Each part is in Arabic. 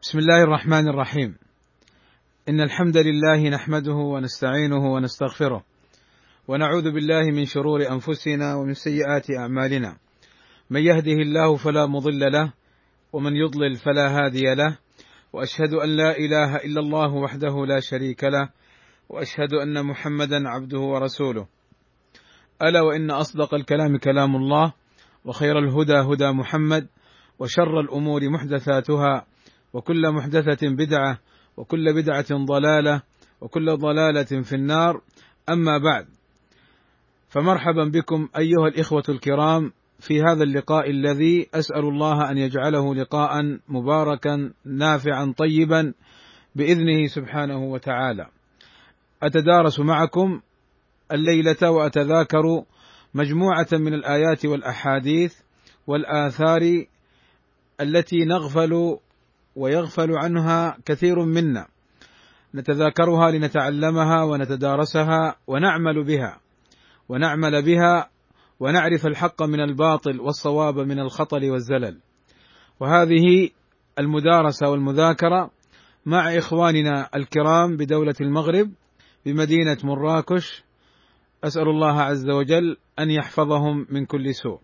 بسم الله الرحمن الرحيم. إن الحمد لله نحمده ونستعينه ونستغفره، ونعوذ بالله من شرور أنفسنا ومن سيئات أعمالنا. من يهده الله فلا مضل له، ومن يضلل فلا هادي له، وأشهد أن لا إله إلا الله وحده لا شريك له، وأشهد أن محمدا عبده ورسوله. ألا وإن أصدق الكلام كلام الله، وخير الهدى هدى محمد، وشر الأمور محدثاتها، وكل محدثة بدعة، وكل بدعة ضلالة، وكل ضلالة في النار. أما بعد، فمرحبا بكم أيها الإخوة الكرام في هذا اللقاء الذي أسأل الله أن يجعله لقاء مباركا نافعا طيبا بإذنه سبحانه وتعالى. أتدارس معكم الليلة وأتذاكر مجموعة من الآيات والأحاديث والآثار التي نغفل ويغفل عنها كثير منا، نتذاكرها لنتعلمها ونتدارسها ونعمل بها ونعرف الحق من الباطل والصواب من الخطأ والزلل. وهذه المدارسة والمذاكرة مع إخواننا الكرام بدولة المغرب بمدينة مراكش، أسأل الله عز وجل أن يحفظهم من كل سوء.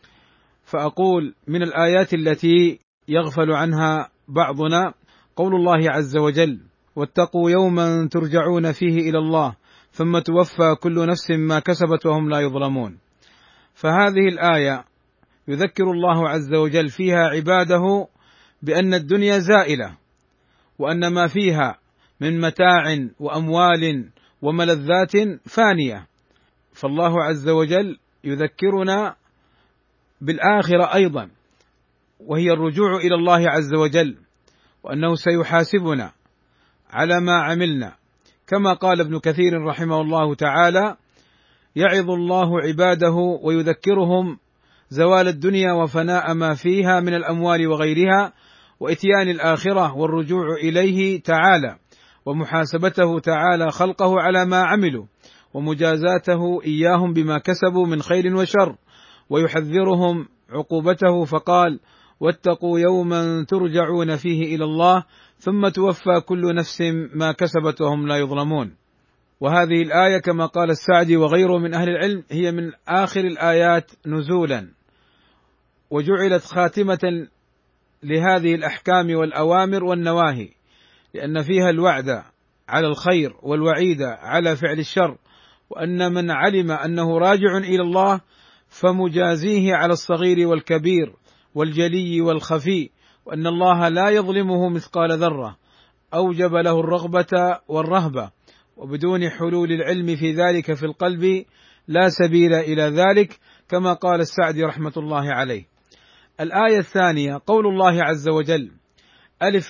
فأقول من الآيات التي يغفل عنها بعضنا قول الله عز وجل: واتقوا يوما ترجعون فيه إلى الله ثم توفى كل نفس ما كسبت وهم لا يظلمون. فهذه الآية يذكر الله عز وجل فيها عباده بأن الدنيا زائلة، وأن ما فيها من متاع وأموال وملذات فانية. فالله عز وجل يذكرنا بالآخرة أيضا، وهي الرجوع إلى الله عز وجل، وأنه سيحاسبنا على ما عملنا، كما قال ابن كثير رحمه الله تعالى: يعظ الله عباده ويذكرهم زوال الدنيا وفناء ما فيها من الأموال وغيرها، وإتيان الآخرة والرجوع إليه تعالى، ومحاسبته تعالى خلقه على ما عملوا، ومجازاته إياهم بما كسبوا من خير وشر، ويحذرهم عقوبته، فقال: واتقوا يوما ترجعون فيه إلى الله ثم توفى كل نفس ما كسبت وهم لا يظلمون. وهذه الآية كما قال السعدي وغيره من أهل العلم هي من آخر الآيات نزولا، وجعلت خاتمة لهذه الأحكام والأوامر والنواهي، لأن فيها الوعد على الخير والوعيد على فعل الشر، وأن من علم أنه راجع إلى الله فمجازيه على الصغير والكبير والجلي والخفي، وأن الله لا يظلمه مثقال ذرة، أوجب له الرغبة والرهبة، وبدون حلول العلم في ذلك في القلب لا سبيل إلى ذلك، كما قال السعدي رحمة الله عليه. الآية الثانية قول الله عز وجل: ألف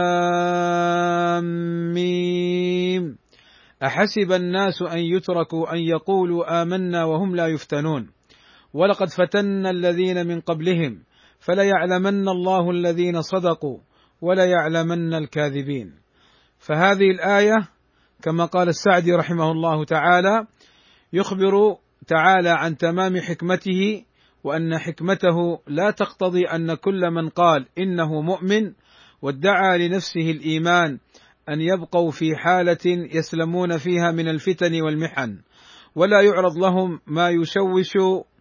لام ميم أحسب الناس أن يتركوا أن يقولوا آمنا وهم لا يفتنون ولقد فتنا الذين من قبلهم فليعلمن الله الذين صدقوا وليعلمن الكاذبين. فهذه الآية كما قال السعدي رحمه الله تعالى يخبر تعالى عن تمام حكمته، وأن حكمته لا تقتضي أن كل من قال إنه مؤمن وادعى لنفسه الإيمان أن يبقوا في حالة يسلمون فيها من الفتن والمحن، ولا يعرض لهم ما يشوش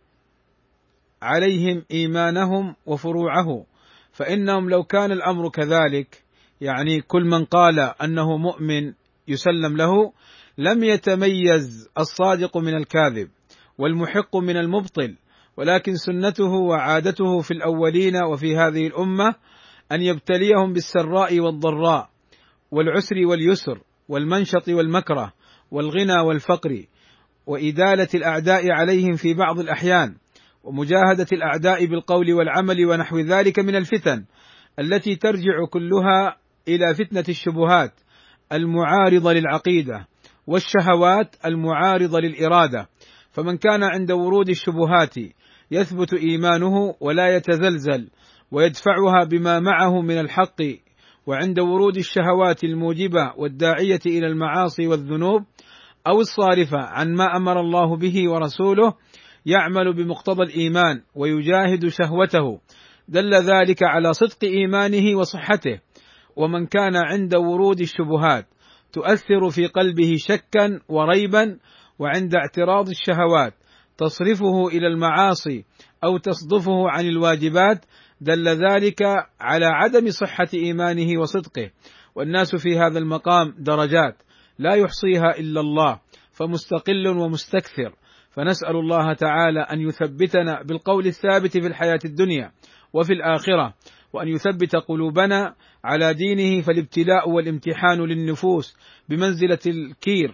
عليهم إيمانهم وفروعه. فإنهم لو كان الأمر كذلك، يعني كل من قال أنه مؤمن يسلم له، لم يتميز الصادق من الكاذب والمحق من المبطل، ولكن سنته وعادته في الأولين وفي هذه الأمة أن يبتليهم بالسراء والضراء والعسر واليسر والمنشط والمكره والغنى والفقر، وإدالة الأعداء عليهم في بعض الأحيان، ومجاهدة الأعداء بالقول والعمل ونحو ذلك من الفتن التي ترجع كلها إلى فتنة الشبهات المعارضة للعقيدة والشهوات المعارضة للإرادة. فمن كان عند ورود الشبهات يثبت إيمانه ولا يتزلزل ويدفعها بما معه من الحق، وعند ورود الشهوات الموجبة والداعية إلى المعاصي والذنوب أو الصارفة عن ما أمر الله به ورسوله يعمل بمقتضى الإيمان ويجاهد شهوته، دل ذلك على صدق إيمانه وصحته، ومن كان عند ورود الشبهات تؤثر في قلبه شكا وريبا، وعند اعتراض الشهوات تصرفه إلى المعاصي أو تصدفه عن الواجبات، دل ذلك على عدم صحة إيمانه وصدقه. والناس في هذا المقام درجات لا يحصيها إلا الله، فمستقل ومستكثر. فنسأل الله تعالى أن يثبتنا بالقول الثابت في الحياة الدنيا وفي الآخرة، وأن يثبت قلوبنا على دينه، فالابتلاء والامتحان للنفوس بمنزلة الكير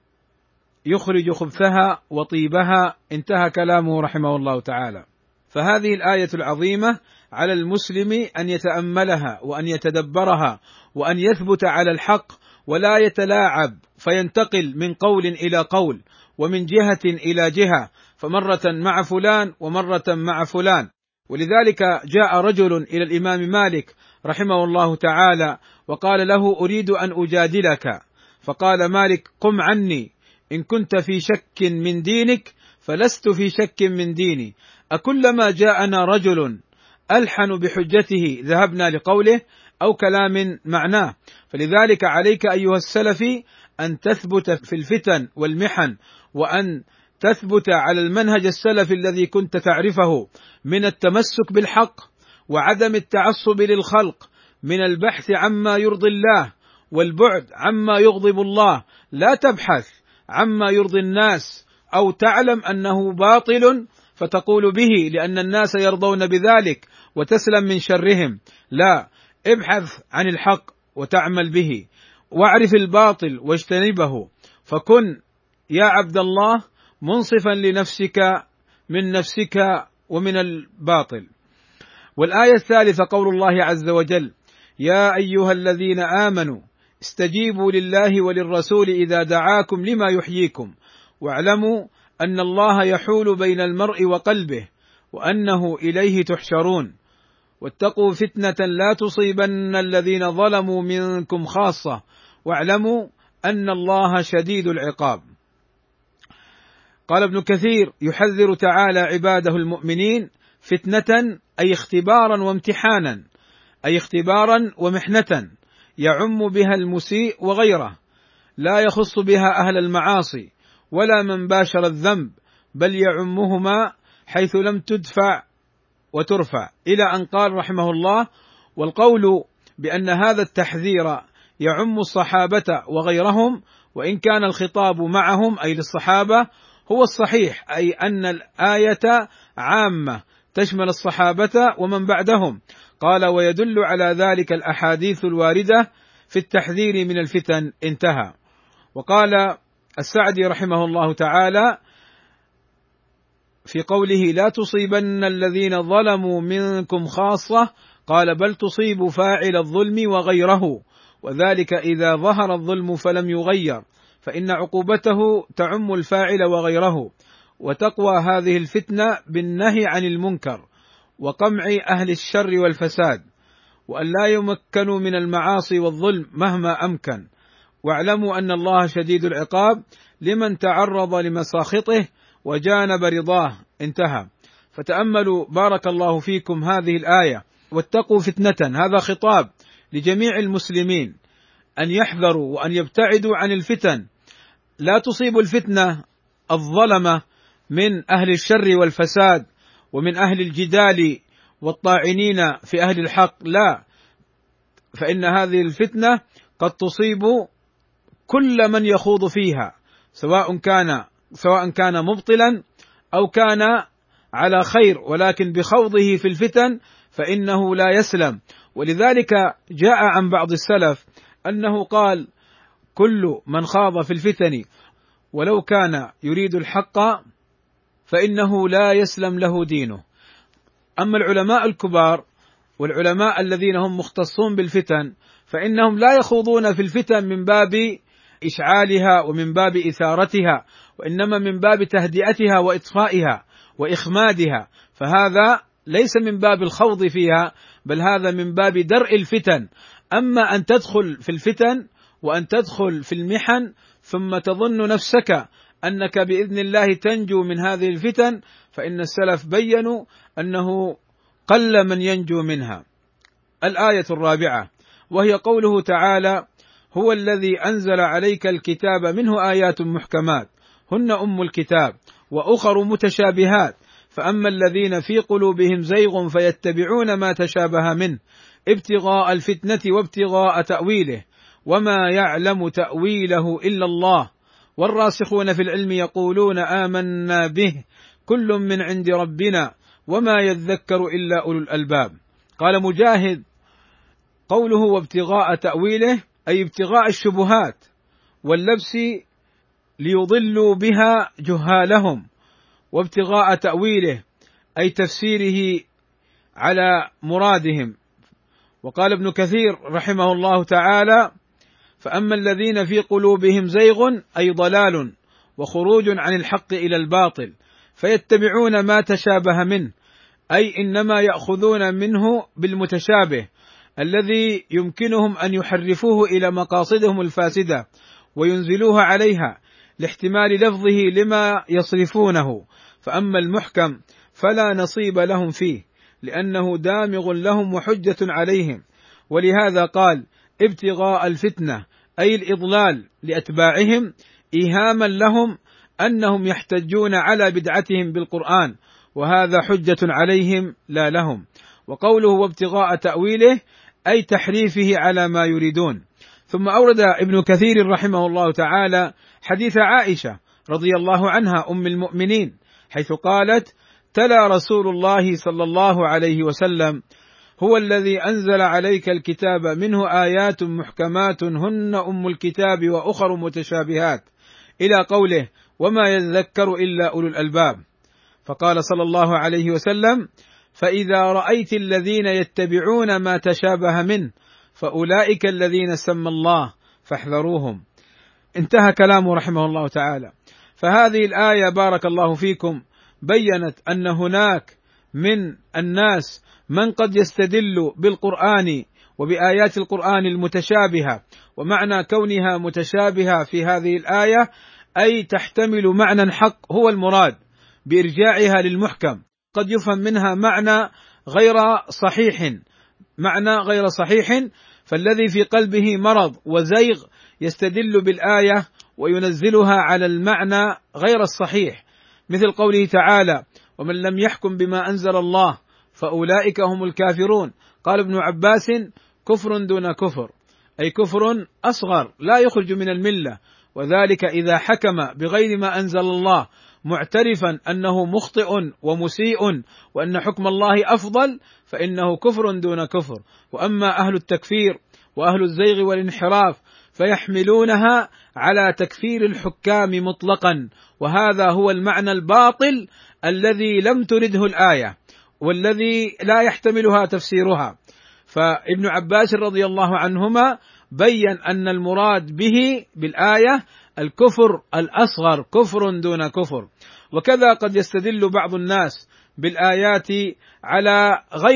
يخرج خبثها وطيبها. انتهى كلامه رحمه الله تعالى. فهذه الآية العظيمة على المسلم أن يتأملها وأن يتدبرها وأن يثبت على الحق، ولا يتلاعب فينتقل من قول إلى قول ومن جهة إلى جهة، فمرة مع فلان ومرة مع فلان. ولذلك جاء رجل إلى الإمام مالك رحمه الله تعالى وقال له: أريد أن أجادلك. فقال مالك: قم عني، إن كنت في شك من دينك فلست في شك من ديني. أكلما جاءنا رجل ألحن بحجته ذهبنا لقوله أو كلام معناه؟ فلذلك عليك أيها السلفي أن تثبت في الفتن والمحن، وأن تثبت على المنهج السلفي الذي كنت تعرفه من التمسك بالحق وعدم التعصب للخلق، من البحث عما يرضي الله والبعد عما يغضب الله. لا تبحث عما يرضي الناس أو تعلم أنه باطل فتقول به لأن الناس يرضون بذلك وتسلم من شرهم. لا، ابحث عن الحق وتعمل به، واعرف الباطل واجتنبه، فكن يا عبد الله منصفا لنفسك من نفسك ومن الباطل. والآية الثالثة قول الله عز وجل: يا أيها الذين آمنوا استجيبوا لله وللرسول إذا دعاكم لما يحييكم واعلموا أن الله يحول بين المرء وقلبه وأنه إليه تحشرون واتقوا فتنة لا تصيبن الذين ظلموا منكم خاصة واعلموا أن الله شديد العقاب. قال ابن كثير: يحذر تعالى عباده المؤمنين فتنة أي اختبارا وامتحانا، أي اختبارا ومحنة يعم بها المسيء وغيره، لا يخص بها أهل المعاصي ولا من باشر الذنب، بل يعمهما حيث لم تدفع وترفع، إلى أن قال رحمه الله: والقول بأن هذا التحذير يعم الصحابة وغيرهم وإن كان الخطاب معهم أي للصحابة هو الصحيح، أي أن الآية عامة تشمل الصحابة ومن بعدهم. قال: ويدل على ذلك الأحاديث الواردة في التحذير من الفتن. انتهى. وقال السعدي رحمه الله تعالى في قوله: لا تصيبن الذين ظلموا منكم خاصة، قال: بل تصيب فاعل الظلم وغيره، وذلك إذا ظهر الظلم فلم يغير، فإن عقوبته تعم الفاعل وغيره. وتقوى هذه الفتنة بالنهي عن المنكر وقمع أهل الشر والفساد، وأن لا يمكنوا من المعاصي والظلم مهما أمكن. واعلموا أن الله شديد العقاب لمن تعرض لمساخطه وجانب رضاه. انتهى. فتأملوا بارك الله فيكم هذه الآية: واتقوا فتنة، هذا خطاب لجميع المسلمين أن يحذروا وأن يبتعدوا عن الفتن. لا تصيب الفتنة الظلمة من أهل الشر والفساد ومن أهل الجدال والطاعنين في أهل الحق، لا، فإن هذه الفتنة قد تصيب كل من يخوض فيها، سواء كان مبطلا أو كان على خير، ولكن بخوضه في الفتن فإنه لا يسلم. ولذلك جاء عن بعض السلف أنه قال: كل من خاض في الفتن ولو كان يريد الحق فإنه لا يسلم له دينه. أما العلماء الكبار والعلماء الذين هم مختصون بالفتن فإنهم لا يخوضون في الفتن من باب إشعالها ومن باب إثارتها، وإنما من باب تهدئتها وإطفائها وإخمادها، فهذا ليس من باب الخوض فيها، بل هذا من باب درء الفتن. أما أن تدخل في الفتن وأن تدخل في المحن ثم تظن نفسك أنك بإذن الله تنجو من هذه الفتن، فإن السلف بيّنوا أنه قل من ينجو منها. الآية الرابعة: وهي قوله تعالى: هو الذي أنزل عليك الكتاب منه آيات محكمات هن أم الكتاب وأخر متشابهات فأما الذين في قلوبهم زيغ فيتبعون ما تشابه منه ابتغاء الفتنة وابتغاء تأويله وما يعلم تأويله إلا الله والراسخون في العلم يقولون آمنا به كل من عند ربنا وما يذكر إلا أولو الألباب. قال مجاهد: قوله وابتغاء تأويله أي ابتغاء الشبهات واللبس ليضلوا بها جهالهم، وابتغاء تأويله أي تفسيره على مرادهم. وقال ابن كثير رحمه الله تعالى: فأما الذين في قلوبهم زيغ أي ضلال وخروج عن الحق إلى الباطل فيتبعون ما تشابه منه، أي إنما يأخذون منه بالمتشابه الذي يمكنهم أن يحرفوه إلى مقاصدهم الفاسدة وينزلوها عليها لاحتمال لفظه لما يصرفونه، فأما المحكم فلا نصيب لهم فيه لأنه دامغ لهم وحجة عليهم. ولهذا قال: ابتغاء الفتنة أي الإضلال لأتباعهم إيهاما لهم أنهم يحتجون على بدعتهم بالقرآن، وهذا حجة عليهم لا لهم. وقوله وابتغاء تأويله أي تحريفه على ما يريدون. ثم أورد ابن كثير رحمه الله تعالى حديث عائشة رضي الله عنها أم المؤمنين حيث قالت: تلا رسول الله صلى الله عليه وسلم: هو الذي أنزل عليك الكتاب منه آيات محكمات هن أم الكتاب وأخر متشابهات إلى قوله: وما يذكر إلا أولو الألباب. فقال صلى الله عليه وسلم: فإذا رأيت الذين يتبعون ما تشابه منه فأولئك الذين سمى الله فاحذروهم. انتهى كلامه رحمه الله تعالى. فهذه الآية بارك الله فيكم بيّنت أن هناك من الناس من قد يستدل بالقرآن وبآيات القرآن المتشابهة، ومعنى كونها متشابهة في هذه الآية أي تحتمل معنى حق هو المراد بإرجاعها للمحكم، قد يفهم منها معنى غير صحيح، فالذي في قلبه مرض وزيغ يستدل بالآية وينزلها على المعنى غير الصحيح، مثل قوله تعالى: ومن لم يحكم بما أنزل الله فأولئك هم الكافرون. قال ابن عباس: كفر دون كفر، أي كفر أصغر لا يخرج من الملة، وذلك إذا حكم بغير ما أنزل الله معترفا أنه مخطئ ومسيء وأن حكم الله أفضل فإنه كفر دون كفر. وأما أهل التكفير وأهل الزيغ والانحراف فيحملونها على تكفير الحكام مطلقا، وهذا هو المعنى الباطل الذي لم ترده الآية والذي لا يحتملها تفسيرها. فابن عباس رضي الله عنهما بين أن المراد به بالآية الكفر الأصغر، كفر دون كفر. وكذا قد يستدل بعض الناس بالآيات على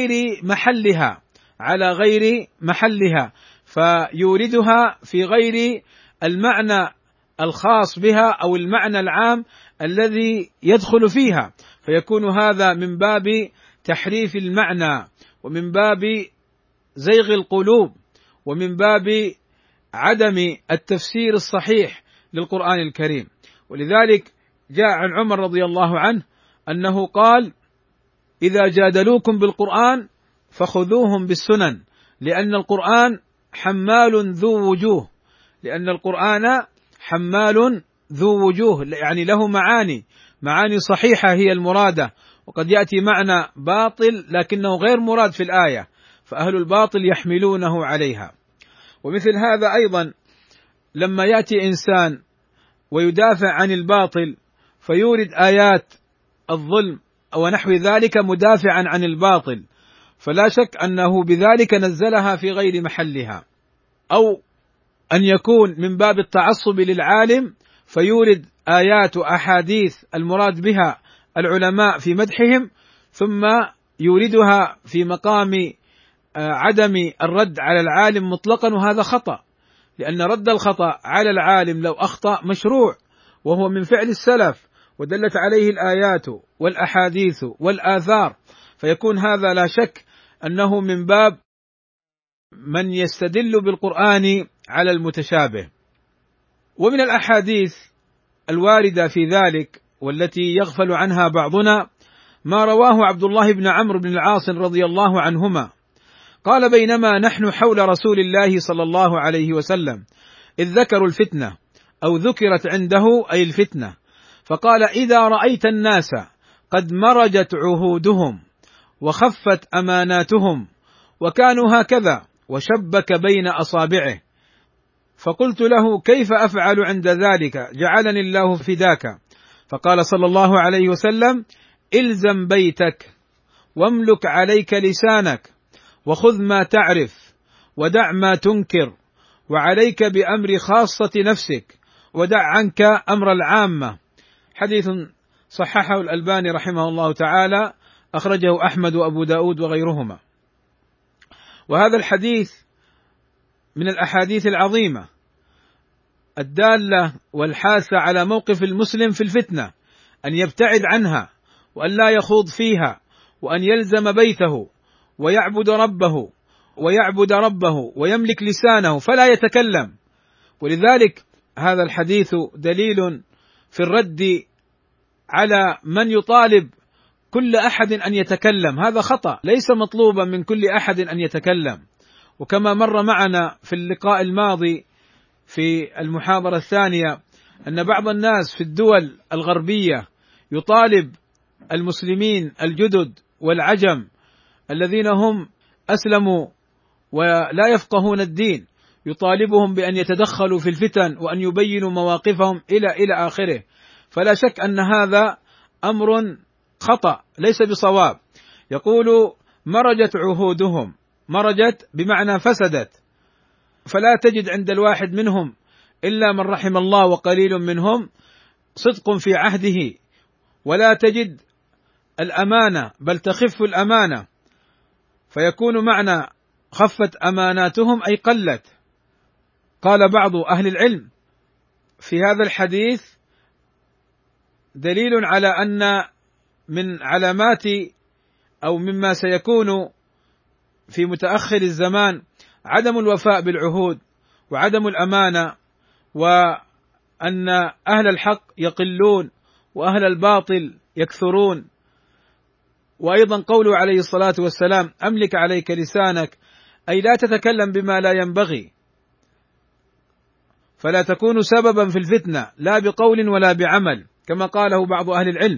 غير محلها فيوردها في غير المعنى الخاص بها أو المعنى العام الذي يدخل فيها، فيكون هذا من باب تحريف المعنى ومن باب زيغ القلوب ومن باب عدم التفسير الصحيح للقرآن الكريم. ولذلك جاء عن عمر رضي الله عنه أنه قال: إذا جادلوكم بالقرآن فخذوهم بالسنن لأن القرآن حمال ذو وجوه، يعني له معاني صحيحة هي المرادة، وقد يأتي معنى باطل لكنه غير مراد في الآية، فأهل الباطل يحملونه عليها. ومثل هذا أيضا لما يأتي إنسان ويدافع عن الباطل فيورد آيات الظلم ونحو ذلك مدافعا عن الباطل، فلا شك أنه بذلك نزلها في غير محلها، أو أن يكون من باب التعصب للعالم فيورد آيات وأحاديث المراد بها العلماء في مدحهم ثم يوردها في مقام عدم الرد على العالم مطلقا، وهذا خطأ، لأن رد الخطأ على العالم لو أخطأ مشروع وهو من فعل السلف ودلت عليه الآيات والأحاديث والآثار، فيكون هذا لا شك أنه من باب من يستدل بالقرآن على المتشابه. ومن الأحاديث الواردة في ذلك والتي يغفل عنها بعضنا ما رواه عبد الله بن عمرو بن العاص رضي الله عنهما قال: بينما نحن حول رسول الله صلى الله عليه وسلم إذ ذكروا الفتنة أو ذكرت عنده أي الفتنة، فقال: إذا رأيت الناس قد مرجت عهودهم وخفت أماناتهم وكانوا هكذا، وشبك بين أصابعه، فقلت له: كيف أفعل عند ذلك؟ جعلني الله فداك. فقال صلى الله عليه وسلم: إلزم بيتك واملك عليك لسانك وخذ ما تعرف ودع ما تنكر، وعليك بأمر خاصة نفسك ودع عنك أمر العامة. حديث صححه الألباني رحمه الله تعالى، أخرجه أحمد وأبو داود وغيرهما. وهذا الحديث من الأحاديث العظيمة الدالة والحاثة على موقف المسلم في الفتنة، أن يبتعد عنها وأن لا يخوض فيها، وأن يلزم بيته ويعبد ربه ويملك لسانه فلا يتكلم. ولذلك هذا الحديث دليل في الرد على من يطالب كل أحد أن يتكلم. هذا خطأ، ليس مطلوبا من كل أحد أن يتكلم. وكما مر معنا في اللقاء الماضي في المحاضرة الثانية أن بعض الناس في الدول الغربية يطالب المسلمين الجدد والعجم الذين هم أسلموا ولا يفقهون الدين، يطالبهم بأن يتدخلوا في الفتن وأن يبينوا مواقفهم إلى آخره. فلا شك أن هذا أمر خطأ ليس بصواب. يقول: مرجت عهودهم، مرجت بمعنى فسدت، فلا تجد عند الواحد منهم إلا من رحم الله وقليل منهم صدق في عهده، ولا تجد الأمانة بل تخف الأمانة، فيكون معنى خفت أماناتهم أي قلت. قال بعض أهل العلم في هذا الحديث دليل على أن من علامات أو مما سيكون في متأخر الزمان عدم الوفاء بالعهود وعدم الأمانة، وأن أهل الحق يقلون وأهل الباطل يكثرون. وأيضا قوله عليه الصلاة والسلام: أملك عليك لسانك، أي لا تتكلم بما لا ينبغي، فلا تكون سببا في الفتنة لا بقول ولا بعمل، كما قاله بعض أهل العلم.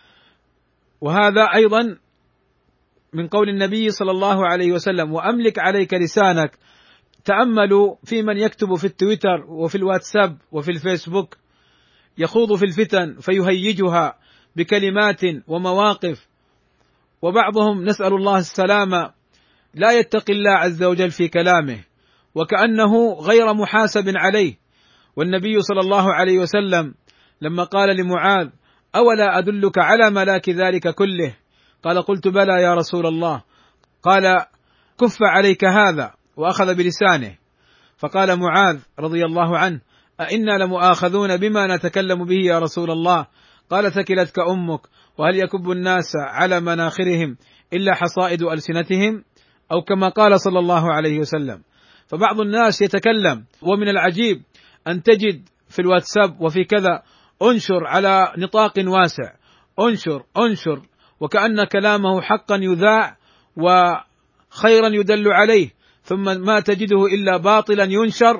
وهذا أيضا من قول النبي صلى الله عليه وسلم: وأملك عليك لسانك. تأملوا في من يكتب في التويتر وفي الواتساب وفي الفيسبوك يخوض في الفتن فيهيجها بكلمات ومواقف، وبعضهم نسأل الله السلامة لا يتقي الله عز وجل في كلامه وكأنه غير محاسب عليه. والنبي صلى الله عليه وسلم لما قال لمعاذ: أولا أدلك على ملاك ذلك كله؟ قال: قلت بلى يا رسول الله. قال: كف عليك هذا، وأخذ بلسانه. فقال معاذ رضي الله عنه: أئنا لمؤاخذون بما نتكلم به يا رسول الله؟ قال: ثكلتك أمك، وهل يكب الناس على مناخرهم إلا حصائد ألسنتهم؟ أو كما قال صلى الله عليه وسلم. فبعض الناس يتكلم، ومن العجيب أن تجد في الواتساب وفي كذا أنشر على نطاق واسع، أنشر وكأن كلامه حقا يذاع وخيرا يدل عليه، ثم ما تجده إلا باطلا ينشر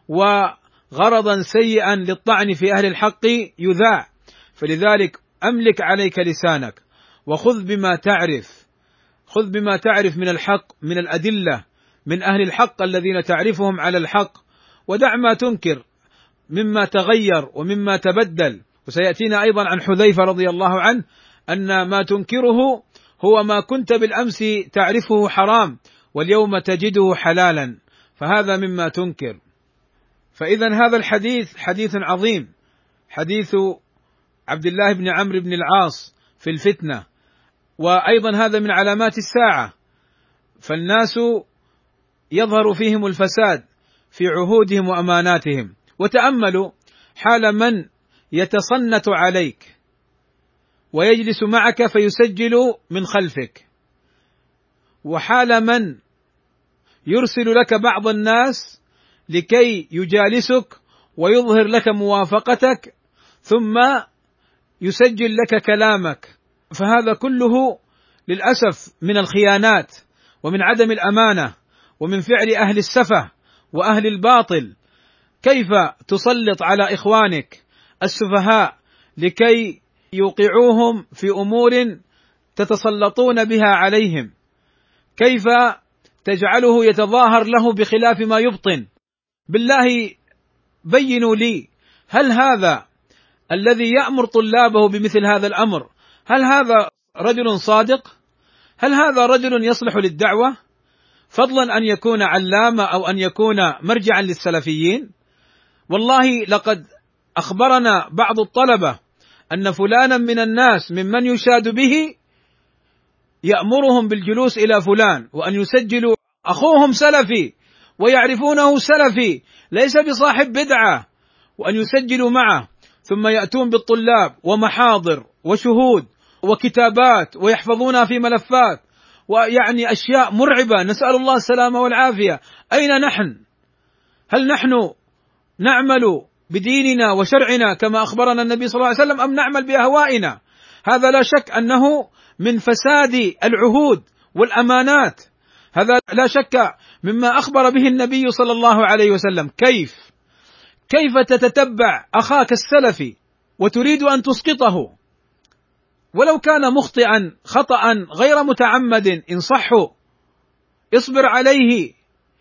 وغرضا سيئا للطعن في أهل الحق يذاع. فلذلك أملك عليك لسانك وخذ بما تعرف، خذ بما تعرف من الحق، من الأدلة، من أهل الحق الذين تعرفهم على الحق، ودع ما تنكر مما تغير ومما تبدل. وسيأتينا أيضا عن حذيفة رضي الله عنه أن ما تنكره هو ما كنت بالأمس تعرفه حرام واليوم تجده حلالا، فهذا مما تنكر. فإذا هذا الحديث حديث عظيم، حديث عبد الله بن عمرو بن العاص في الفتنة، وأيضا هذا من علامات الساعة، فالناس يظهر فيهم الفساد في عهودهم وأماناتهم. وتأملوا حال من يتصنت عليك ويجلس معك فيسجل من خلفك، وحال من يرسل لك بعض الناس لكي يجالسك ويظهر لك موافقتك، ثم يسجل لك كلامك، فهذا كله للأسف من الخيانات ومن عدم الأمانة ومن فعل أهل السفه وأهل الباطل. كيف تسلط على إخوانك السفهاء لكي يوقعوهم في أمور تتسلطون بها عليهم؟ كيف تجعله يتظاهر له بخلاف ما يبطن؟ بالله بينوا لي، هل هذا الذي يأمر طلابه بمثل هذا الأمر هل هذا رجل صادق؟ هل هذا رجل يصلح للدعوة، فضلا أن يكون علامة أو أن يكون مرجعا للسلفيين؟ والله لقد أخبرنا بعض الطلبة أن فلانا من الناس ممن يشاد به يأمرهم بالجلوس إلى فلان وأن يسجلوا أخوهم سلفي ويعرفونه سلفي ليس بصاحب بدعة، وأن يسجلوا معه، ثم يأتون بالطلاب ومحاضر وشهود وكتابات ويحفظونها في ملفات، ويعني أشياء مرعبة، نسأل الله السلامة والعافية. أين نحن؟ هل نحن نعمل بديننا وشرعنا كما أخبرنا النبي صلى الله عليه وسلم أم نعمل بأهوائنا؟ هذا لا شك أنه من فساد العهود والأمانات، هذا لا شك مما أخبر به النبي صلى الله عليه وسلم. كيف تتتبع أخاك السلفي وتريد أن تسقطه ولو كان مخطئا خطأ غير متعمد إن صحوا اصبر عليه،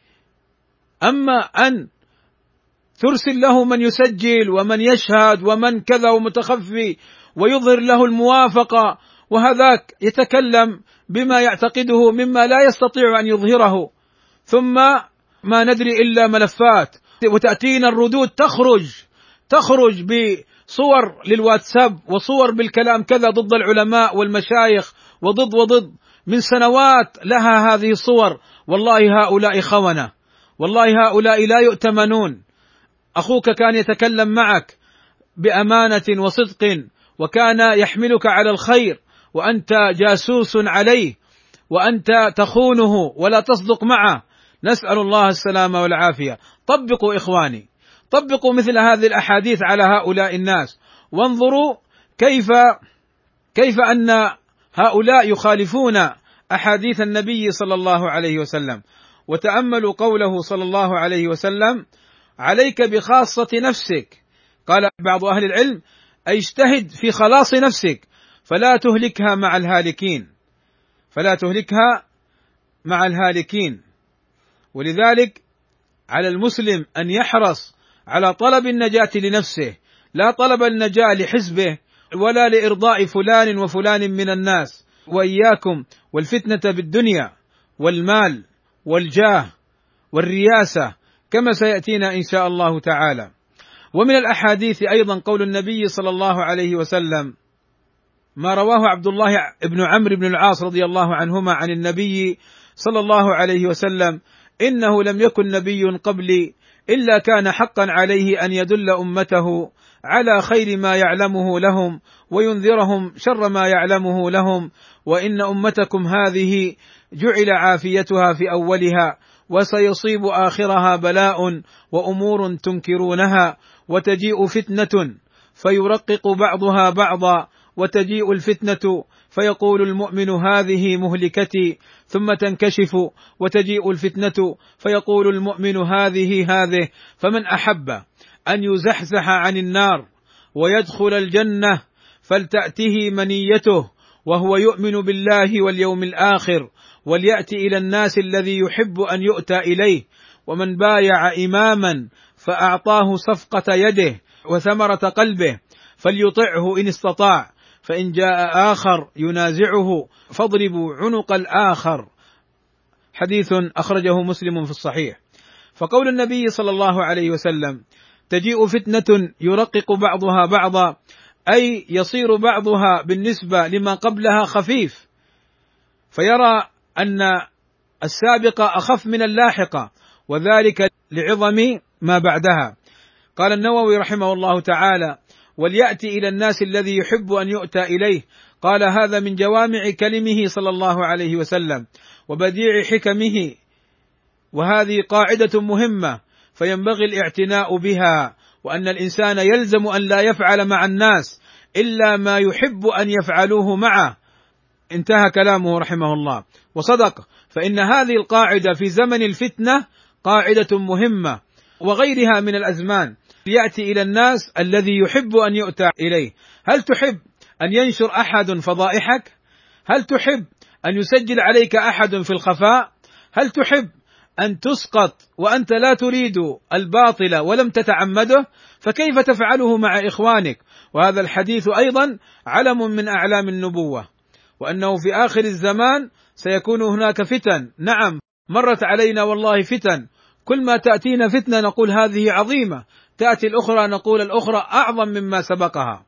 أما أن ترسل له من يسجل ومن يشهد ومن كذا ومتخفي ويظهر له الموافقة، وهذاك يتكلم بما يعتقده مما لا يستطيع أن يظهره، ثم ما ندري إلا ملفات، وتأتينا الردود تخرج بصور للواتساب وصور بالكلام كذا ضد العلماء والمشايخ وضد من سنوات لها هذه الصور. والله هؤلاء خونة، والله هؤلاء لا يؤتمنون. أخوك كان يتكلم معك بأمانة وصدق وكان يحملك على الخير، وأنت جاسوس عليه وأنت تخونه ولا تصدق معه. نسأل الله السلامة والعافية. طبقوا إخواني، طبقوا مثل هذه الأحاديث على هؤلاء الناس، وانظروا كيف أن هؤلاء يخالفون أحاديث النبي صلى الله عليه وسلم. وتأملوا قوله صلى الله عليه وسلم: عليك بخاصة نفسك. قال بعض أهل العلم: أي اجتهد في خلاص نفسك فلا تهلكها مع الهالكين. ولذلك على المسلم أن يحرص على طلب النجاة لنفسه، لا طلب النجاة لحزبه ولا لإرضاء فلان وفلان من الناس. وإياكم والفتنة بالدنيا والمال والجاه والرياسة كما سيأتينا إن شاء الله تعالى. ومن الأحاديث أيضا قول النبي صلى الله عليه وسلم ما رواه عبد الله بن عمرو بن العاص رضي الله عنهما عن النبي صلى الله عليه وسلم: إنه لم يكن نبي قبلي إلا كان حقا عليه أن يدل أمته على خير ما يعلمه لهم وينذرهم شر ما يعلمه لهم، وإن أمتكم هذه جعل عافيتها في أولها وسيصيب آخرها بلاء وأمور تنكرونها، وتجيء فتنة فيرقق بعضها بعضا، وتجيء الفتنة فيقول المؤمن هذه مهلكتي، ثم تنكشف وتجيء الفتنة فيقول المؤمن هذه، فمن أحب أن يزحزح عن النار ويدخل الجنة فلتأته منيته وهو يؤمن بالله واليوم الآخر، وليأتي إلى الناس الذي يحب أن يؤتى إليه. ومن بايع إماما فأعطاه صفقة يده وثمرة قلبه فليطعه إن استطاع، فإن جاء آخر ينازعه فاضربوا عنق الآخر. حديث أخرجه مسلم في الصحيح. فقول النبي صلى الله عليه وسلم: تجيء فتنة يرقق بعضها بعضا، أي يصير بعضها بالنسبة لما قبلها خفيف، فيرى أن السابقة أخف من اللاحقة، وذلك لعظم ما بعدها. قال النووي رحمه الله تعالى: وليأتي إلى الناس الذي يحب أن يؤتى إليه. قال هذا من جوامع كلمه صلى الله عليه وسلم وبديع حكمه، وهذه قاعدة مهمة فينبغي الاعتناء بها، وأن الإنسان يلزم أن لا يفعل مع الناس إلا ما يحب أن يفعلوه معه. انتهى كلامه رحمه الله، وصدق، فإن هذه القاعدة في زمن الفتنة قاعدة مهمة وغيرها من الأزمان. يأتي إلى الناس الذي يحب أن يؤتى إليه. هل تحب أن ينشر أحد فضائحك؟ هل تحب أن يسجل عليك أحد في الخفاء؟ هل تحب أن تسقط وأنت لا تريد الباطل ولم تتعمده؟ فكيف تفعله مع إخوانك؟ وهذا الحديث أيضا علم من أعلام النبوة، وأنه في آخر الزمان سيكون هناك فتن. نعم، مرت علينا والله فتن، كل ما تأتينا فتنة نقول هذه عظيمة، تأتي الأخرى نقول الأخرى أعظم مما سبقها.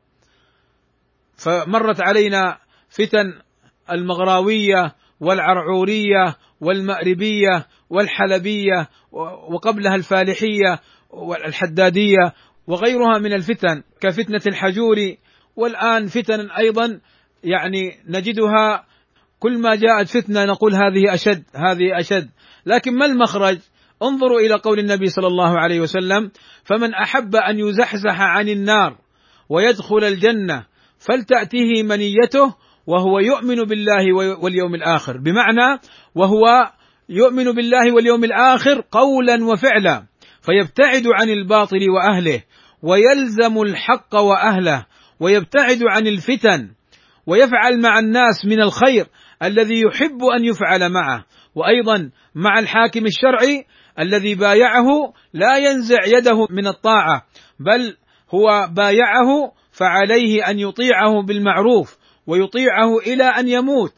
فمرت علينا فتن المغراوية والعرعورية والمأربية والحلبية، وقبلها الفالحية والحدادية وغيرها من الفتن كفتنة الحجور، والآن فتن أيضا يعني نجدها كل ما جاءت فتنة نقول هذه أشد هذه أشد. لكن ما المخرج؟ انظروا إلى قول النبي صلى الله عليه وسلم: فمن أحب أن يزحزح عن النار ويدخل الجنة فلتأته منيته وهو يؤمن بالله واليوم الآخر، بمعنى وهو يؤمن بالله واليوم الآخر قولا وفعلا، فيبتعد عن الباطل وأهله ويلزم الحق وأهله ويبتعد عن الفتن ويفعل مع الناس من الخير الذي يحب أن يفعل معه. وأيضا مع الحاكم الشرعي الذي بايعه لا ينزع يده من الطاعة، بل هو بايعه فعليه أن يطيعه بالمعروف ويطيعه إلى أن يموت.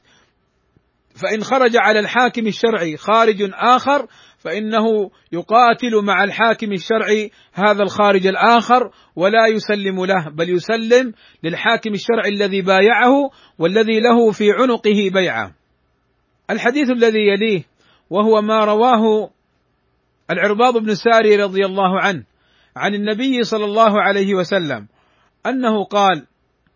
فإن خرج على الحاكم الشرعي خارج آخر فإنه يقاتل مع الحاكم الشرعي هذا الخارج الآخر ولا يسلم له، بل يسلم للحاكم الشرعي الذي بايعه والذي له في عنقه بيعة. الحديث الذي يليه وهو ما رواه العرباض بن ساري رضي الله عنه عن النبي صلى الله عليه وسلم أنه قال: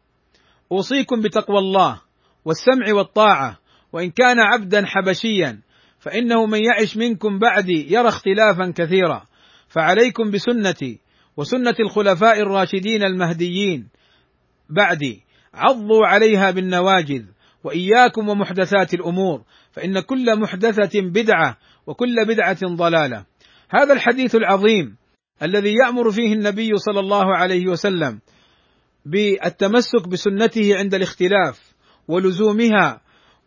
أوصيكم بتقوى الله والسمع والطاعة وإن كان عبدا حبشيا، فإنه من يعش منكم بعدي يرى اختلافا كثيرا، فعليكم بسنتي وسنة الخلفاء الراشدين المهديين بعدي، عضوا عليها بالنواجذ، وإياكم ومحدثات الأمور، فإن كل محدثة بدعة وكل بدعة ضلالة. هذا الحديث العظيم الذي يأمر فيه النبي صلى الله عليه وسلم بالتمسك بسنته عند الاختلاف ولزومها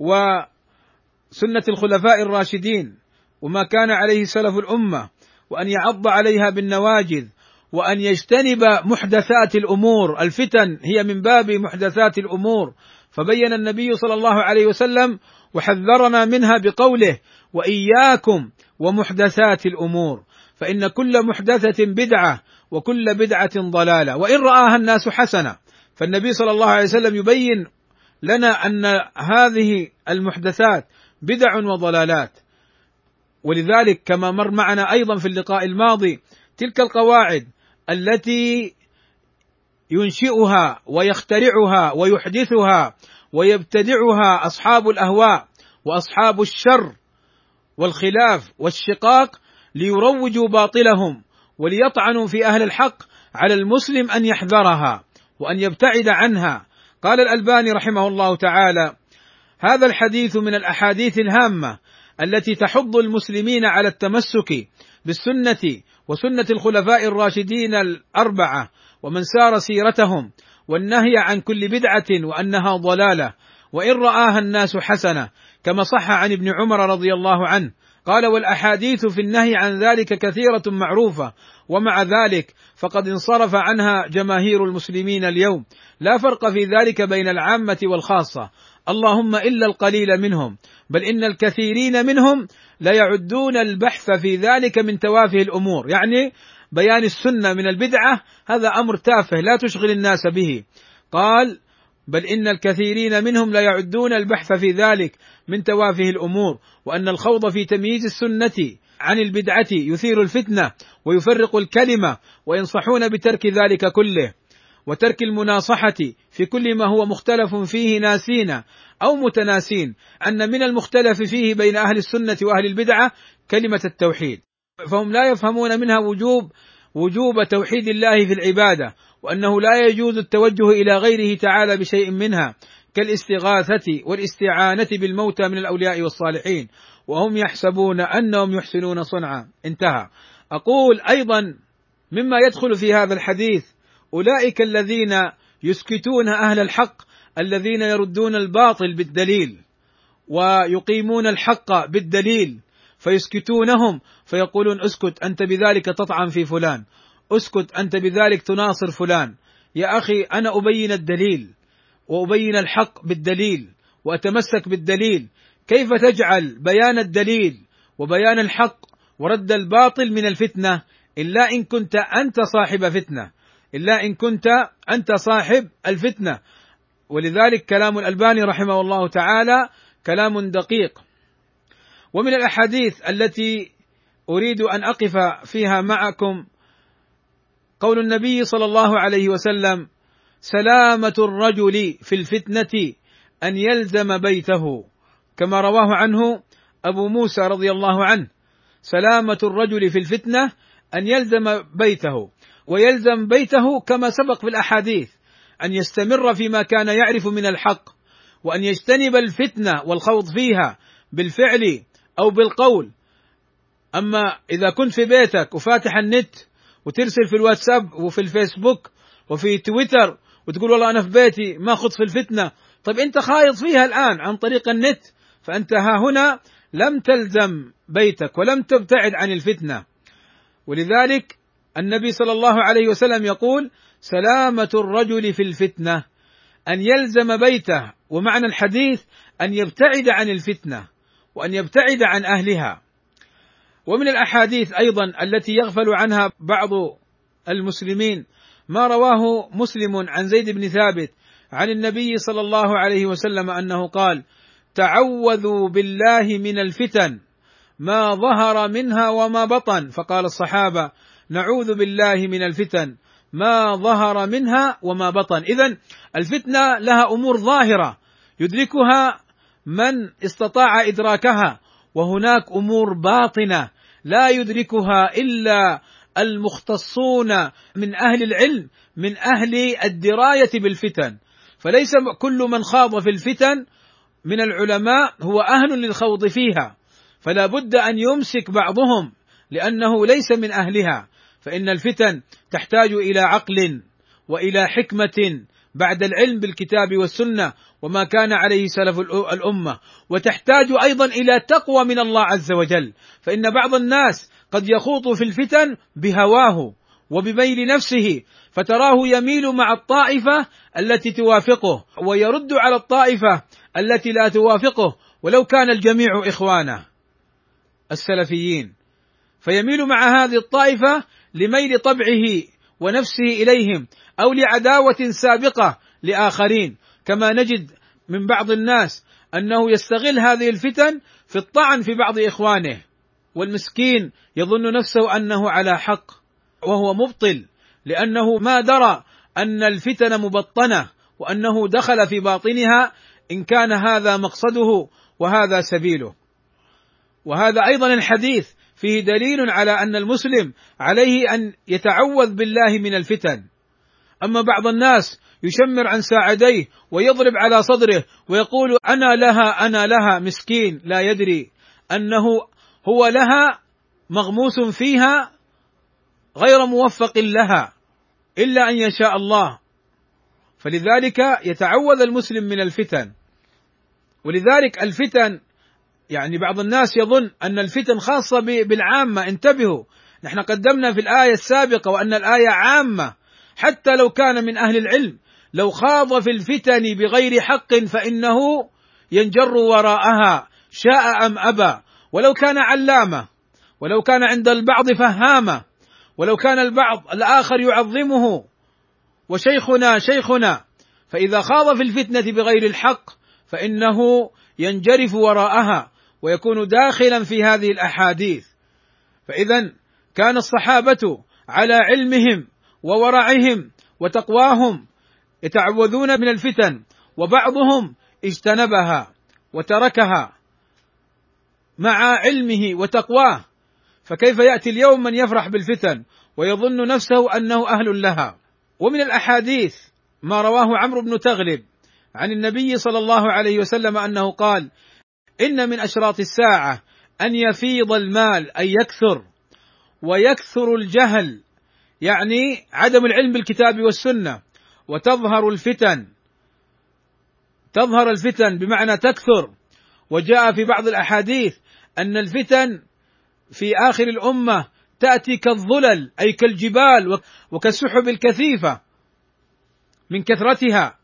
وسنة الخلفاء الراشدين وما كان عليه سلف الأمة، وأن يعض عليها بالنواجذ، وأن يجتنب محدثات الأمور. الفتن هي من باب محدثات الأمور، فبين النبي صلى الله عليه وسلم وحذرنا منها بقوله: وإياكم ومحدثات الأمور، فإن كل محدثة بدعة وكل بدعة ضلالة، وإن رآها الناس حسنة. فالنبي صلى الله عليه وسلم يبين لنا أن هذه المحدثات بدع وضلالات. ولذلك كما مر معنا أيضا في اللقاء الماضي تلك القواعد التي ينشئها ويخترعها ويحدثها ويبتدعها أصحاب الأهواء وأصحاب الشر والخلاف والشقاق ليروجوا باطلهم وليطعنوا في أهل الحق، على المسلم أن يحذرها وأن يبتعد عنها. قال الألباني رحمه الله تعالى: هذا الحديث من الأحاديث الهامة التي تحض المسلمين على التمسك بالسنة وسنة الخلفاء الراشدين الأربعة ومن سار سيرتهم، والنهي عن كل بدعة وأنها ضلالة، وإن رآها الناس حسنة، كما صح عن ابن عمر رضي الله عنه قال: والأحاديث في النهي عن ذلك كثيرة معروفة، ومع ذلك فقد انصرف عنها جماهير المسلمين اليوم، لا فرق في ذلك بين العامة والخاصة، اللهم إلا القليل منهم، بل إن الكثيرين منهم لا يعدون البحث في ذلك من توافه الأمور. يعني بيان السنة من البدعة هذا أمر تافه لا تشغل الناس به. قال: بل إن الكثيرين منهم لا يعدون البحث في ذلك من توافه الأمور، وأن الخوض في تمييز السنة عن البدعة يثير الفتنة ويفرق الكلمة، وينصحون بترك ذلك كله. وترك المناصحة في كل ما هو مختلف فيه ناسين أو متناسين، أن من المختلف فيه بين أهل السنة وأهل البدعة كلمة التوحيد، فهم لا يفهمون منها وجوب توحيد الله في العبادة، وأنه لا يجوز التوجه إلى غيره تعالى بشيء منها كالاستغاثة والاستعانة بالموتى من الأولياء والصالحين، وهم يحسبون أنهم يحسنون صنعا. انتهى. أقول أيضا مما يدخل في هذا الحديث أولئك الذين يسكتون أهل الحق، الذين يردون الباطل بالدليل ويقيمون الحق بالدليل، فيسكتونهم فيقولون اسكت أنت بذلك تطعن في فلان، اسكت أنت بذلك تناصر فلان. يا أخي أنا أبين الدليل وأبين الحق بالدليل وأتمسك بالدليل، كيف تجعل بيان الدليل وبيان الحق ورد الباطل من الفتنة؟ إلا إن كنت أنت صاحب فتنة، إلا إن كنت أنت صاحب الفتنة. ولذلك كلام الألباني رحمه الله تعالى كلام دقيق. ومن الأحاديث التي أريد أن أقف فيها معكم قول النبي صلى الله عليه وسلم: سلامة الرجل في الفتنة أن يلزم بيته، كما رواه عنه أبو موسى رضي الله عنه: سلامة الرجل في الفتنة أن يلزم بيته، ويلزم بيته كما سبق في الأحاديث أن يستمر فيما كان يعرف من الحق، وأن يجتنب الفتنة والخوض فيها بالفعل أو بالقول. أما إذا كنت في بيتك وفاتح النت وترسل في الواتساب وفي الفيسبوك وفي تويتر وتقول والله أنا في بيتي ما أخذ في الفتنة، طيب أنت خايض فيها الآن عن طريق النت، فأنت ها هنا لم تلزم بيتك ولم تبتعد عن الفتنة. ولذلك النبي صلى الله عليه وسلم يقول: سلامة الرجل في الفتنة أن يلزم بيته، ومعنى الحديث أن يبتعد عن الفتنة وأن يبتعد عن أهلها. ومن الأحاديث أيضا التي يغفل عنها بعض المسلمين ما رواه مسلم عن زيد بن ثابت عن النبي صلى الله عليه وسلم أنه قال: تعوذوا بالله من الفتن ما ظهر منها وما بطن. فقال الصحابة: نعوذ بالله من الفتن ما ظهر منها وما بطن. إذن الفتنة لها أمور ظاهرة يدركها من استطاع إدراكها، وهناك أمور باطنة لا يدركها إلا المختصون من أهل العلم، من أهل الدراية بالفتن. فليس كل من خاض في الفتن من العلماء هو أهل للخوض فيها، فلا بد أن يمسك بعضهم لأنه ليس من أهلها، فإن الفتن تحتاج إلى عقل وإلى حكمة بعد العلم بالكتاب والسنة وما كان عليه سلف الأمة، وتحتاج أيضا إلى تقوى من الله عز وجل، فإن بعض الناس قد يخوض في الفتن بهواه وبميل نفسه، فتراه يميل مع الطائفة التي توافقه ويرد على الطائفة التي لا توافقه ولو كان الجميع إخوانه السلفيين، فيميل مع هذه الطائفة لميل طبعه ونفسه إليهم أو لعداوة سابقة لآخرين، كما نجد من بعض الناس أنه يستغل هذه الفتن في الطعن في بعض إخوانه، والمسكين يظن نفسه أنه على حق وهو مبطل، لأنه ما درى أن الفتن مبطنة وأنه دخل في باطنها إن كان هذا مقصده وهذا سبيله. وهذا أيضا الحديث فيه دليل على أن المسلم عليه أن يتعوذ بالله من الفتن. أما بعض الناس يشمر عن ساعديه ويضرب على صدره ويقول أنا لها، مسكين لا يدري أنه هو لها مغموس فيها غير موفق لها إلا أن يشاء الله. فلذلك يتعوذ المسلم من الفتن. ولذلك الفتن يعني بعض الناس يظن أن الفتن خاصة بالعامة، انتبهوا، نحن قدمنا في الآية السابقة وأن الآية عامة، حتى لو كان من أهل العلم لو خاض في الفتن بغير حق فإنه ينجر وراءها شاء أم أبى، ولو كان علامة، ولو كان عند البعض فهامة، ولو كان البعض الآخر يعظمه وشيخنا، فإذا خاض في الفتنة بغير الحق فإنه ينجرف وراءها ويكون داخلا في هذه الأحاديث. فإذا كان الصحابة على علمهم وورعهم وتقواهم يتعوذون من الفتن، وبعضهم اجتنبها وتركها مع علمه وتقواه، فكيف يأتي اليوم من يفرح بالفتن ويظن نفسه أنه أهل لها؟ ومن الأحاديث ما رواه عمرو بن تغلب عن النبي صلى الله عليه وسلم أنه قال: إن من أشراط الساعة أن يفيض المال، أي يكثر، ويكثر الجهل، يعني عدم العلم بالكتاب والسنة، وتظهر الفتن، تظهر الفتن بمعنى تكثر. وجاء في بعض الأحاديث أن الفتن في آخر الأمة تأتي كالظلل، أي كالجبال وكالسحب الكثيفة من كثرتها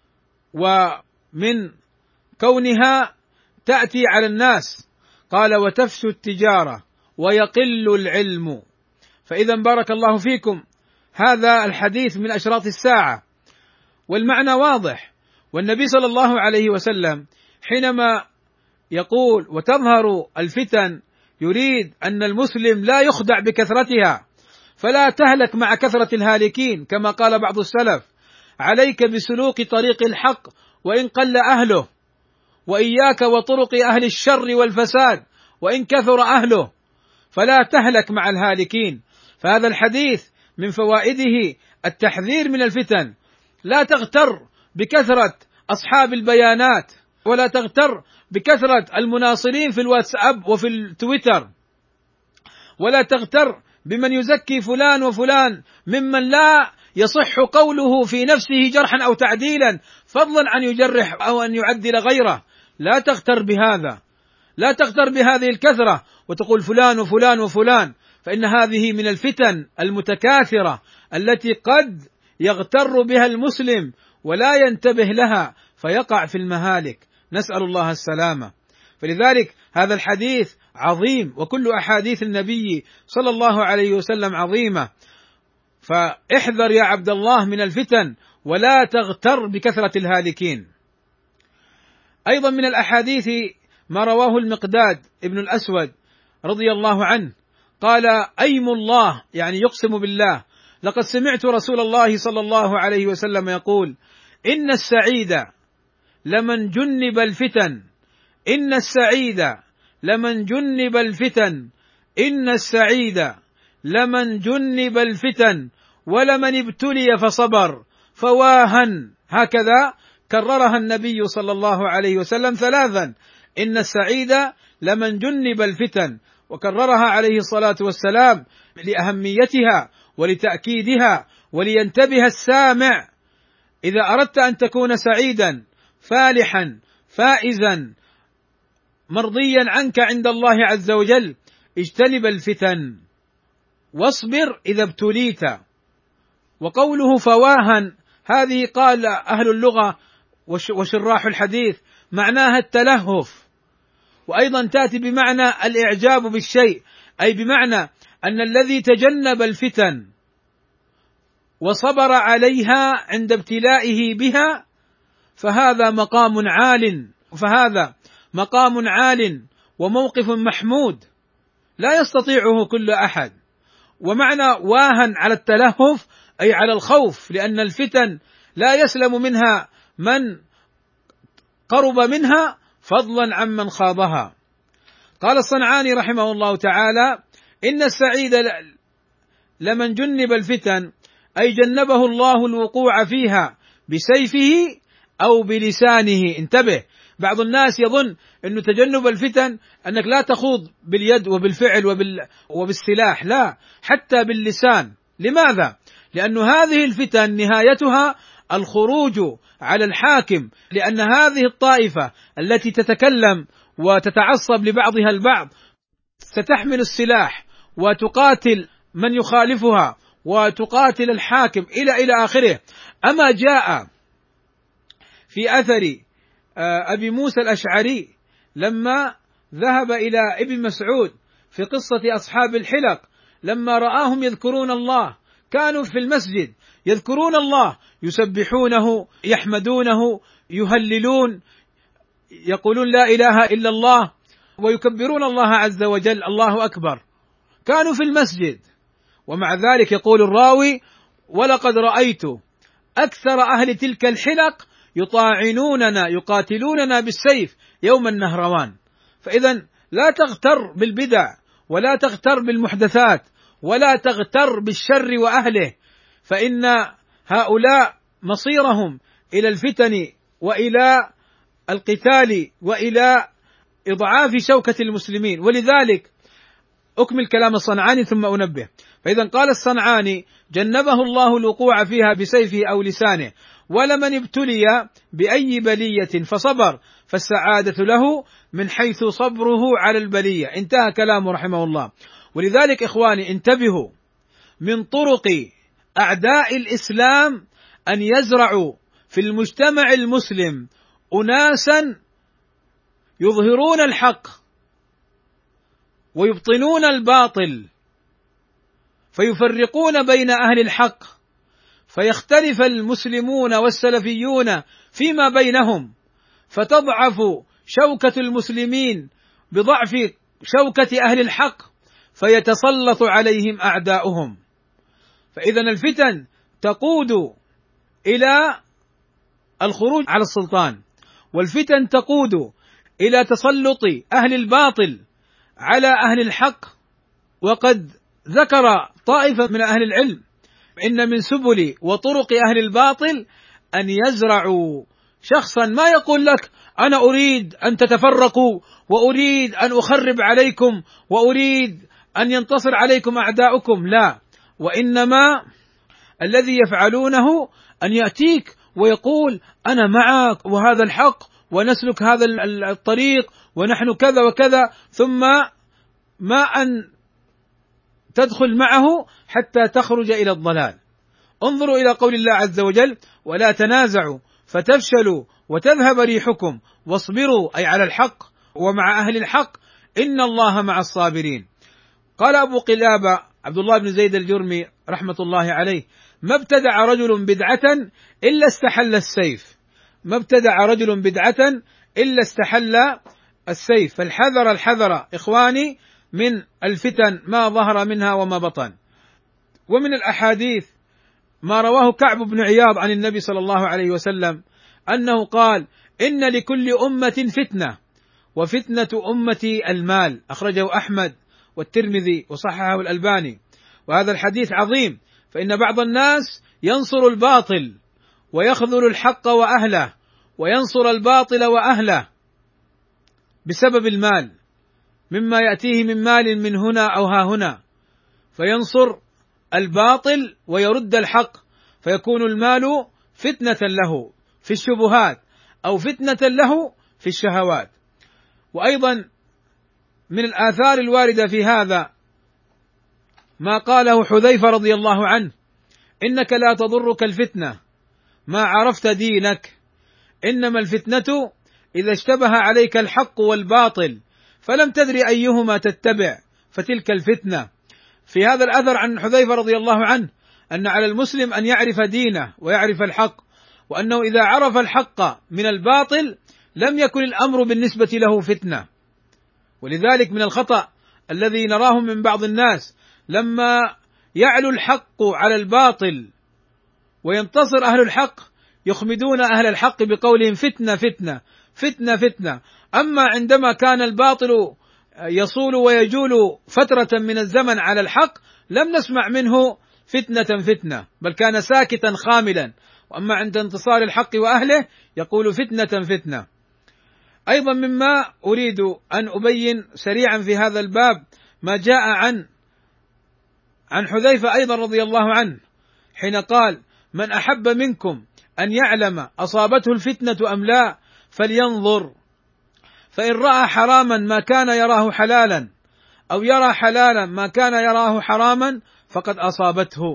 ومن كونها تأتي على الناس. قال: وتفشو التجارة ويقل العلم. فإذا بارك الله فيكم، هذا الحديث من أشراط الساعة والمعنى واضح. والنبي صلى الله عليه وسلم حينما يقول وتظهر الفتن يريد أن المسلم لا يخدع بكثرتها، فلا تهلك مع كثرة الهالكين، كما قال بعض السلف: عليك بسلوك طريق الحق وإن قل أهله، وإياك وطرق أهل الشر والفساد وإن كثر أهله، فلا تهلك مع الهالكين. فهذا الحديث من فوائده التحذير من الفتن. لا تغتر بكثرة أصحاب البيانات، ولا تغتر بكثرة المناصرين في الواتساب وفي التويتر، ولا تغتر بمن يزكي فلان وفلان ممن لا يصح قوله في نفسه جرحا أو تعديلا، فضلا عن يجرح أو أن يعدل غيره. لا تغتر بهذا، لا تغتر بهذه الكثرة وتقول فلان وفلان وفلان، فإن هذه من الفتن المتكاثرة التي قد يغتر بها المسلم ولا ينتبه لها فيقع في المهالك، نسأل الله السلامة. فلذلك هذا الحديث عظيم، وكل أحاديث النبي صلى الله عليه وسلم عظيمة. فاحذر يا عبد الله من الفتن ولا تغتر بكثرة الهالكين. أيضا من الأحاديث ما رواه المقداد ابن الأسود رضي الله عنه قال: أيم الله، يعني يقسم بالله، لقد سمعت رسول الله صلى الله عليه وسلم يقول: إن السعيد لمن جنب الفتن، إن السعيد لمن جنب الفتن، إن السعيد لمن جنب الفتن ولمن ابتلي فصبر فواهن. هكذا كررها النبي صلى الله عليه وسلم ثلاثا: إن السعيد لمن جنب الفتن، وكررها عليه الصلاة والسلام لأهميتها ولتأكيدها ولينتبه السامع: إذا أردت أن تكون سعيدا فالحا فائزا مرضيا عنك عند الله عز وجل، اجتنب الفتن واصبر إذا ابتليت. وقوله فواها، هذه قال أهل اللغة وشراح الحديث معناها التلهف، وأيضا تأتي بمعنى الإعجاب بالشيء، أي بمعنى أن الذي تجنب الفتن وصبر عليها عند ابتلائه بها فهذا مقام عال وموقف محمود لا يستطيعه كل أحد. ومعنى واهن على التلهف أي على الخوف، لأن الفتن لا يسلم منها من قرب منها فضلا عمن خاضها. قال الصنعاني رحمه الله تعالى: إن السعيد لمن جنب الفتن، أي جنبه الله الوقوع فيها بسيفه أو بلسانه. انتبه، بعض الناس يظن أن تجنب الفتن أنك لا تخوض باليد وبالفعل وبالسلاح، لا، حتى باللسان. لماذا؟ لأن هذه الفتن نهايتها الخروج على الحاكم، لأن هذه الطائفة التي تتكلم وتتعصب لبعضها البعض ستحمل السلاح وتقاتل من يخالفها وتقاتل الحاكم إلى آخره. أما جاء في أثر أبي موسى الأشعري لما ذهب إلى ابن مسعود في قصة أصحاب الحلق، لما رآهم يذكرون الله، كانوا في المسجد يذكرون الله، يسبحونه، يحمدونه، يهللون، يقولون لا إله إلا الله، ويكبرون الله عز وجل، الله أكبر. كانوا في المسجد، ومع ذلك يقول الراوي: ولقد رأيت أكثر أهل تلك الحلق يطاعنوننا يقاتلوننا بالسيف يوم النهروان. فإذا لا تغتر بالبدع، ولا تغتر بالمحدثات، ولا تغتر بالشر وأهله، فإن هؤلاء مصيرهم إلى الفتن وإلى القتال وإلى إضعاف شوكة المسلمين. ولذلك أكمل كلام الصنعاني ثم أنبه. فإذا قال الصنعاني: جنبه الله الوقوع فيها بسيفه أو لسانه، ولمن ابتلي بأي بلية فصبر فالسعادة له من حيث صبره على البلية. انتهى كلامه رحمه الله. ولذلك إخواني انتبهوا، من طرق أعداء الإسلام أن يزرعوا في المجتمع المسلم أناسا يظهرون الحق ويبطنون الباطل، فيفرقون بين أهل الحق، فيختلف المسلمون والسلفيون فيما بينهم، فتضعف شوكة المسلمين بضعف شوكة أهل الحق، فيتسلط عليهم أعداؤهم. فإذا الفتن تقود إلى الخروج على السلطان، والفتن تقود إلى تسلط أهل الباطل على أهل الحق. وقد ذكر طائفة من أهل العلم إن من سبل وطرق أهل الباطل أن يزرعوا شخصا ما يقول لك: أنا أريد أن تتفرقوا، وأريد أن أخرب عليكم، وأريد أن ينتصر عليكم أعداؤكم. لا، وإنما الذي يفعلونه أن يأتيك ويقول: أنا معك وهذا الحق ونسلك هذا الطريق ونحن كذا وكذا، ثم ما أن تدخل معه حتى تخرج إلى الضلال. انظروا إلى قول الله عز وجل: ولا تنازعوا فتفشلوا وتذهب ريحكم واصبروا، أي على الحق ومع أهل الحق، إن الله مع الصابرين. قال أبو قلابة عبد الله بن زيد الجرمي رحمة الله عليه: ما ابتدع رجل بدعة إلا استحل السيف، ما ابتدع رجل بدعة إلا استحل السيف. فالحذر الحذر إخواني من الفتن ما ظهر منها وما بطن. ومن الأحاديث ما رواه كعب بن عياض عن النبي صلى الله عليه وسلم أنه قال: إن لكل أمة فتنة، وفتنة أمتي المال. أخرجه أحمد والترمذي وصححه الألباني. وهذا الحديث عظيم، فإن بعض الناس ينصر الباطل ويخذل الحق وأهله، وينصر الباطل وأهله بسبب المال، مما يأتيه من مال من هنا أو ها هنا، فينصر الباطل ويرد الحق، فيكون المال فتنة له في الشبهات أو فتنة له في الشهوات. وأيضا من الآثار الواردة في هذا ما قاله حذيفة رضي الله عنه: إنك لا تضرك الفتنة ما عرفت دينك، إنما الفتنة إذا اشتبه عليك الحق والباطل فلم تدر أيهما تتبع فتلك الفتنة. في هذا الأثر عن حذيفة رضي الله عنه أن على المسلم أن يعرف دينه ويعرف الحق، وأنه إذا عرف الحق من الباطل لم يكن الأمر بالنسبة له فتنة. ولذلك من الخطأ الذي نراه من بعض الناس لما يعلو الحق على الباطل وينتصر أهل الحق يخمدون أهل الحق بقولهم: فتنة فتنة فتنة فتنة. أما عندما كان الباطل يصول ويجول فترة من الزمن على الحق لم نسمع منه فتنة فتنة، بل كان ساكتا خاملا. وأما عند انتصار الحق وأهله يقول فتنة فتنة. أيضا مما أريد أن أبين سريعا في هذا الباب ما جاء عن حذيفة أيضا رضي الله عنه حين قال: من أحب منكم أن يعلم أصابته الفتنة أم لا فلينظر، فإن رأى حراما ما كان يراه حلالا، أو يرى حلالا ما كان يراه حراما فقد أصابته.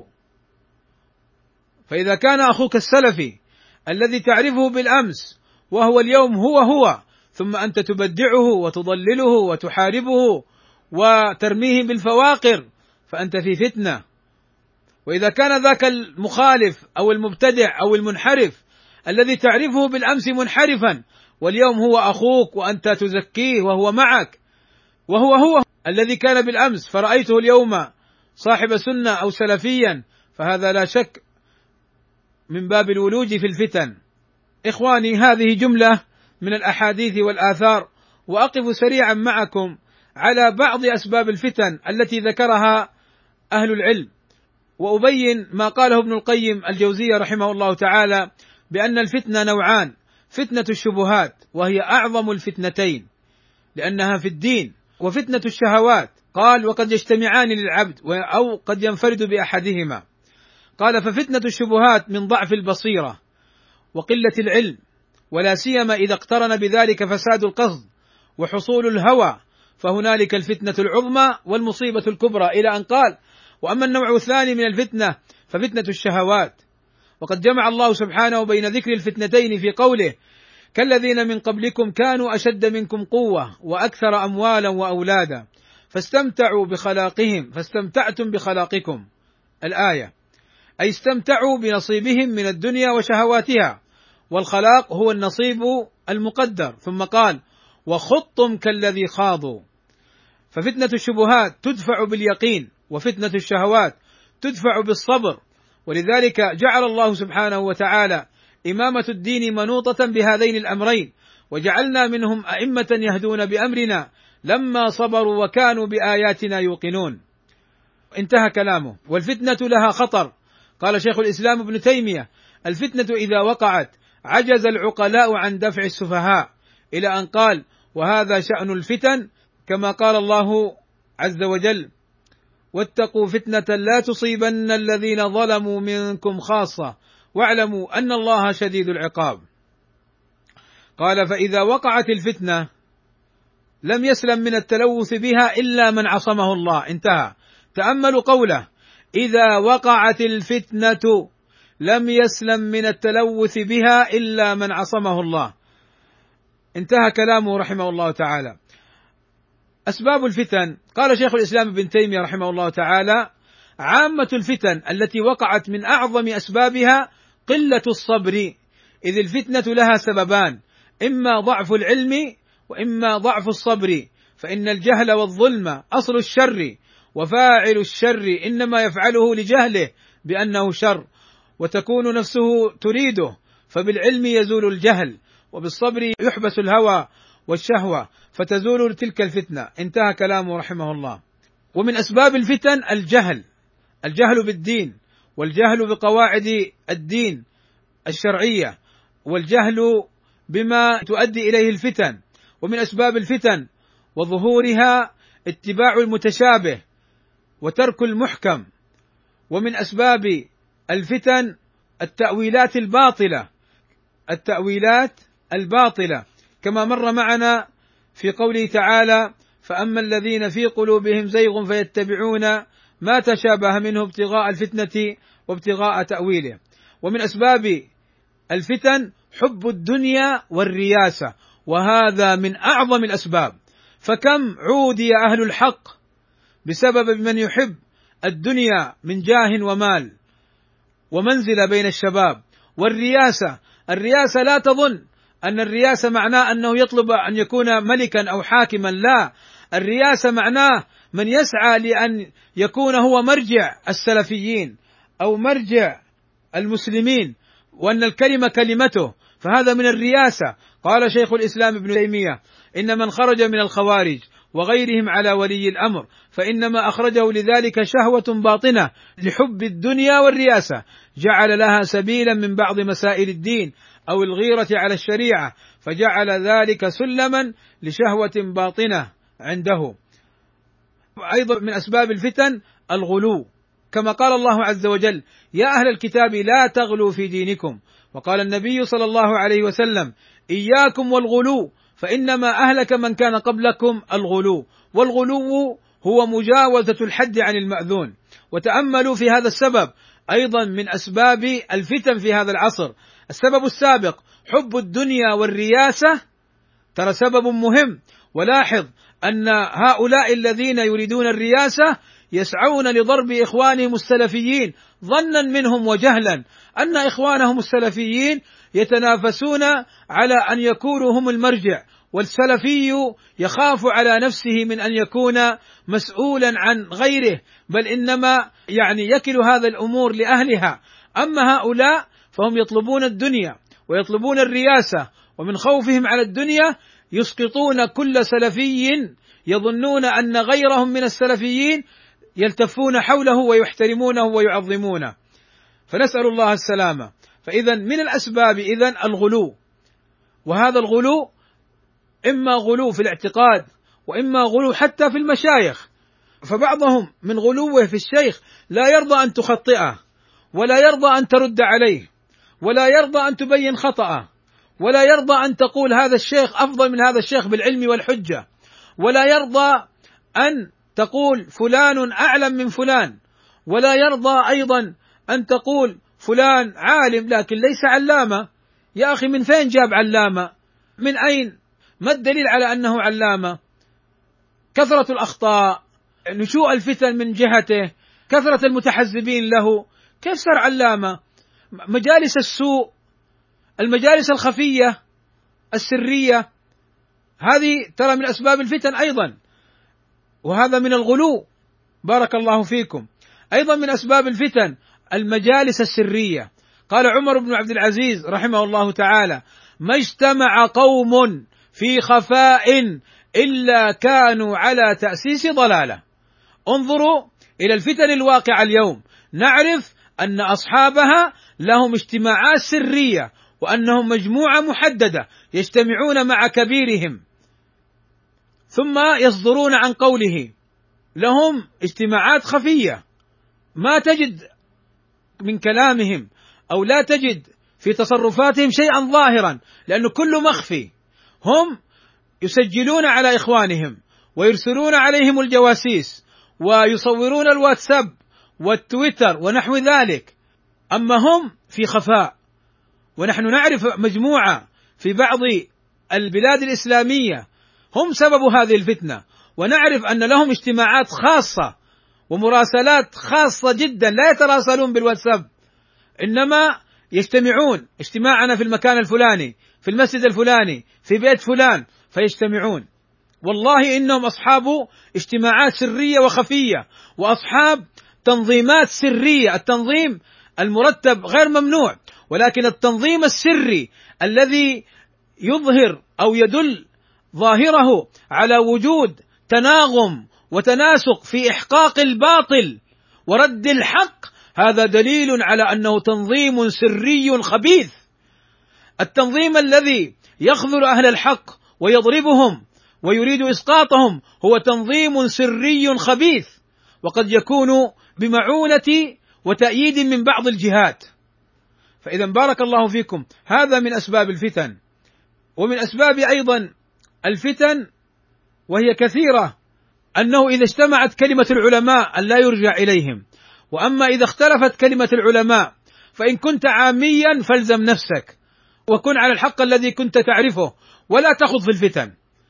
فإذا كان أخوك السلفي الذي تعرفه بالأمس وهو اليوم هو، ثم أنت تبدعه وتضلله وتحاربه وترميه بالفواقر، فأنت في فتنة. وإذا كان ذاك المخالف أو المبتدع أو المنحرف الذي تعرفه بالأمس منحرفا واليوم هو أخوك وأنت تزكيه وهو معك، وهو الذي كان بالأمس فرأيته اليوم صاحب سنة أو سلفيا، فهذا لا شك من باب الولوج في الفتن. إخواني، هذه جملة من الأحاديث والآثار، وأقف سريعا معكم على بعض أسباب الفتن التي ذكرها أهل العلم، وأبين ما قاله ابن القيم الجوزية رحمه الله تعالى بأن الفتنة نوعان: فتنة الشبهات وهي أعظم الفتنتين لأنها في الدين، وفتنة الشهوات قال وقد يجتمعان للعبد أو قد ينفرد بأحدهما. قال ففتنة الشبهات من ضعف البصيرة وقلة العلم، ولا سيما إذا اقترن بذلك فساد القصد وحصول الهوى، فهنالك الفتنة العظمى والمصيبة الكبرى، إلى أن قال وأما النوع الثاني من الفتنة ففتنة الشهوات. وقد جمع الله سبحانه بين ذكر الفتنتين في قوله كالذين من قبلكم كانوا أشد منكم قوة وأكثر أموالا وأولادا فاستمتعوا بخلاقهم فاستمتعتم بخلاقكم، الآية، أي استمتعوا بنصيبهم من الدنيا وشهواتها، والخلاق هو النصيب المقدر. ثم قال وخضتم كالذي خاضوا. ففتنة الشبهات تدفع باليقين، وفتنة الشهوات تدفع بالصبر، ولذلك جعل الله سبحانه وتعالى إمامة الدين منوطة بهذين الأمرين، وجعلنا منهم أئمة يهدون بأمرنا لما صبروا وكانوا بآياتنا يوقنون. انتهى كلامه. والفتنة لها خطر، قال شيخ الإسلام ابن تيمية الفتنة إذا وقعت عجز العقلاء عن دفع السفهاء، إلى أن قال وهذا شأن الفتن كما قال الله عز وجل واتقوا فتنة لا تصيبن الذين ظلموا منكم خاصة واعلموا أن الله شديد العقاب. قال فإذا وقعت الفتنة لم يسلم من التلوث بها إلا من عصمه الله. انتهى. تأملوا قوله إذا وقعت الفتنة لم يسلم من التلوث بها إلا من عصمه الله. انتهى كلامه رحمه الله تعالى. أسباب الفتن، قال شيخ الإسلام ابن تيمية رحمه الله تعالى عامة الفتن التي وقعت من أعظم أسبابها قلة الصبر، إذ الفتنة لها سببان: إما ضعف العلم وإما ضعف الصبر، فإن الجهل والظلم أصل الشر، وفاعل الشر إنما يفعله لجهله بأنه شر، وتكون نفسه تريده، فبالعلم يزول الجهل، وبالصبر يحبس الهوى والشهوة فتزول تلك الفتنة. انتهى كلامه رحمه الله. ومن أسباب الفتن الجهل بالدين، والجهل بقواعد الدين الشرعية، والجهل بما تؤدي إليه الفتن. ومن أسباب الفتن وظهورها اتباع المتشابه وترك المحكم. ومن أسباب الفتن التأويلات الباطلة كما مر معنا في قوله تعالى فأما الذين في قلوبهم زيغ فيتبعون ما تشابه منه ابتغاء الفتنة وابتغاء تأويله. ومن أسباب الفتن حب الدنيا والرياسة، وهذا من أعظم الأسباب، فكم عودي أهل الحق بسبب من يحب الدنيا من جاه ومال ومنزلة بين الشباب. الرياسة لا تظن أن الرياسة معناه أنه يطلب أن يكون ملكا أو حاكما، لا، الرياسة معناه من يسعى لأن يكون هو مرجع السلفيين أو مرجع المسلمين، وأن الكلمة كلمته، فهذا من الرياسة. قال شيخ الإسلام ابن تيمية إن من خرج من الخوارج وغيرهم على ولي الأمر فإنما أخرجه لذلك شهوة باطنة لحب الدنيا والرياسة، جعل لها سبيلا من بعض مسائل الدين أو الغيرة على الشريعة، فجعل ذلك سلما لشهوة باطنة عنده. أيضا من أسباب الفتن الغلو، كما قال الله عز وجل يا أهل الكتاب لا تغلوا في دينكم، وقال النبي صلى الله عليه وسلم إياكم والغلو فإنما أهلك من كان قبلكم الغلو، والغلو هو مجاوزة الحد عن المأذون. وتأملوا في هذا السبب أيضا من أسباب الفتن في هذا العصر. السبب السابق حب الدنيا والرياسة ترى سبب مهم، ولاحظ أن هؤلاء الذين يريدون الرياسة يسعون لضرب إخوانهم السلفيين ظنا منهم وجهلا أن إخوانهم السلفيين يتنافسون على أن يكونوا هم المرجع، والسلفي يخاف على نفسه من أن يكون مسؤولا عن غيره، بل إنما يكل هذا الأمور لأهلها. أما هؤلاء فهم يطلبون الدنيا ويطلبون الرياسة، ومن خوفهم على الدنيا يسقطون كل سلفي يظنون أن غيرهم من السلفيين يلتفون حوله ويحترمونه ويعظمونه، فنسأل الله السلامة. فإذا من الأسباب الغلو، وهذا الغلو إما غلو في الاعتقاد وإما غلو حتى في المشايخ، فبعضهم من غلوه في الشيخ لا يرضى أن تخطئه، ولا يرضى أن ترد عليه، ولا يرضى أن تبين خطأه، ولا يرضى أن تقول هذا الشيخ أفضل من هذا الشيخ بالعلم والحجة، ولا يرضى أن تقول فلان أعلم من فلان، ولا يرضى أيضا أن تقول فلان عالم لكن ليس علامة. يا أخي من فين جاب علامة؟ من أين؟ ما الدليل على أنه علامة؟ كثرة الأخطاء، نشوء الفتن من جهته، كثرة المتحزبين له، كيف صار علامة؟ مجالس السوء، المجالس الخفية السرية، هذه ترى من أسباب الفتن أيضا، وهذا من الغلو. بارك الله فيكم. أيضا من أسباب الفتن المجالس السرية. قال عمر بن عبد العزيز رحمه الله تعالى: ما اجتمع قوم في خفاء إلا كانوا على تأسيس ضلالة. انظروا إلى الفتن الواقعة اليوم، نعرف أن أصحابها لهم اجتماعات سرية، وأنهم مجموعة محددة يجتمعون مع كبيرهم ثم يصدرون عن قوله. لهم اجتماعات خفية ما تجد من كلامهم أو لا تجد في تصرفاتهم شيئا ظاهرا، لأنه كله مخفي. هم يسجلون على إخوانهم ويرسلون عليهم الجواسيس ويصورون الواتساب والتويتر ونحو ذلك، أما هم في خفاء. ونحن نعرف مجموعة في بعض البلاد الإسلامية هم سبب هذه الفتنة، ونعرف أن لهم اجتماعات خاصة ومراسلات خاصة جدا، لا يتراسلون بالواتساب، إنما يجتمعون اجتماعنا في المكان الفلاني، في المسجد الفلاني، في بيت فلان، فيجتمعون. والله إنهم أصحاب اجتماعات سرية وخفية، وأصحاب تنظيمات سرية. التنظيم المرتب غير ممنوع، ولكن التنظيم السري الذي يظهر أو يدل ظاهره على وجود تناغم وتناسق في إحقاق الباطل ورد الحق، هذا دليل على أنه تنظيم سري خبيث. التنظيم الذي يخذل أهل الحق ويضربهم ويريد إسقاطهم هو تنظيم سري خبيث، وقد يكون بمعونة وتأييد من بعض الجهات. فإذا بارك الله فيكم، هذا من أسباب الفتن. ومن أسباب أيضا الفتن وهي كثيرة أنه إذا اجتمعت كلمة العلماء أن لا يرجع إليهم، وأما إذا اختلفت كلمة العلماء فإن كنت عاميا فالزم نفسك وكن على الحق الذي كنت تعرفه ولا تخض في الفتن.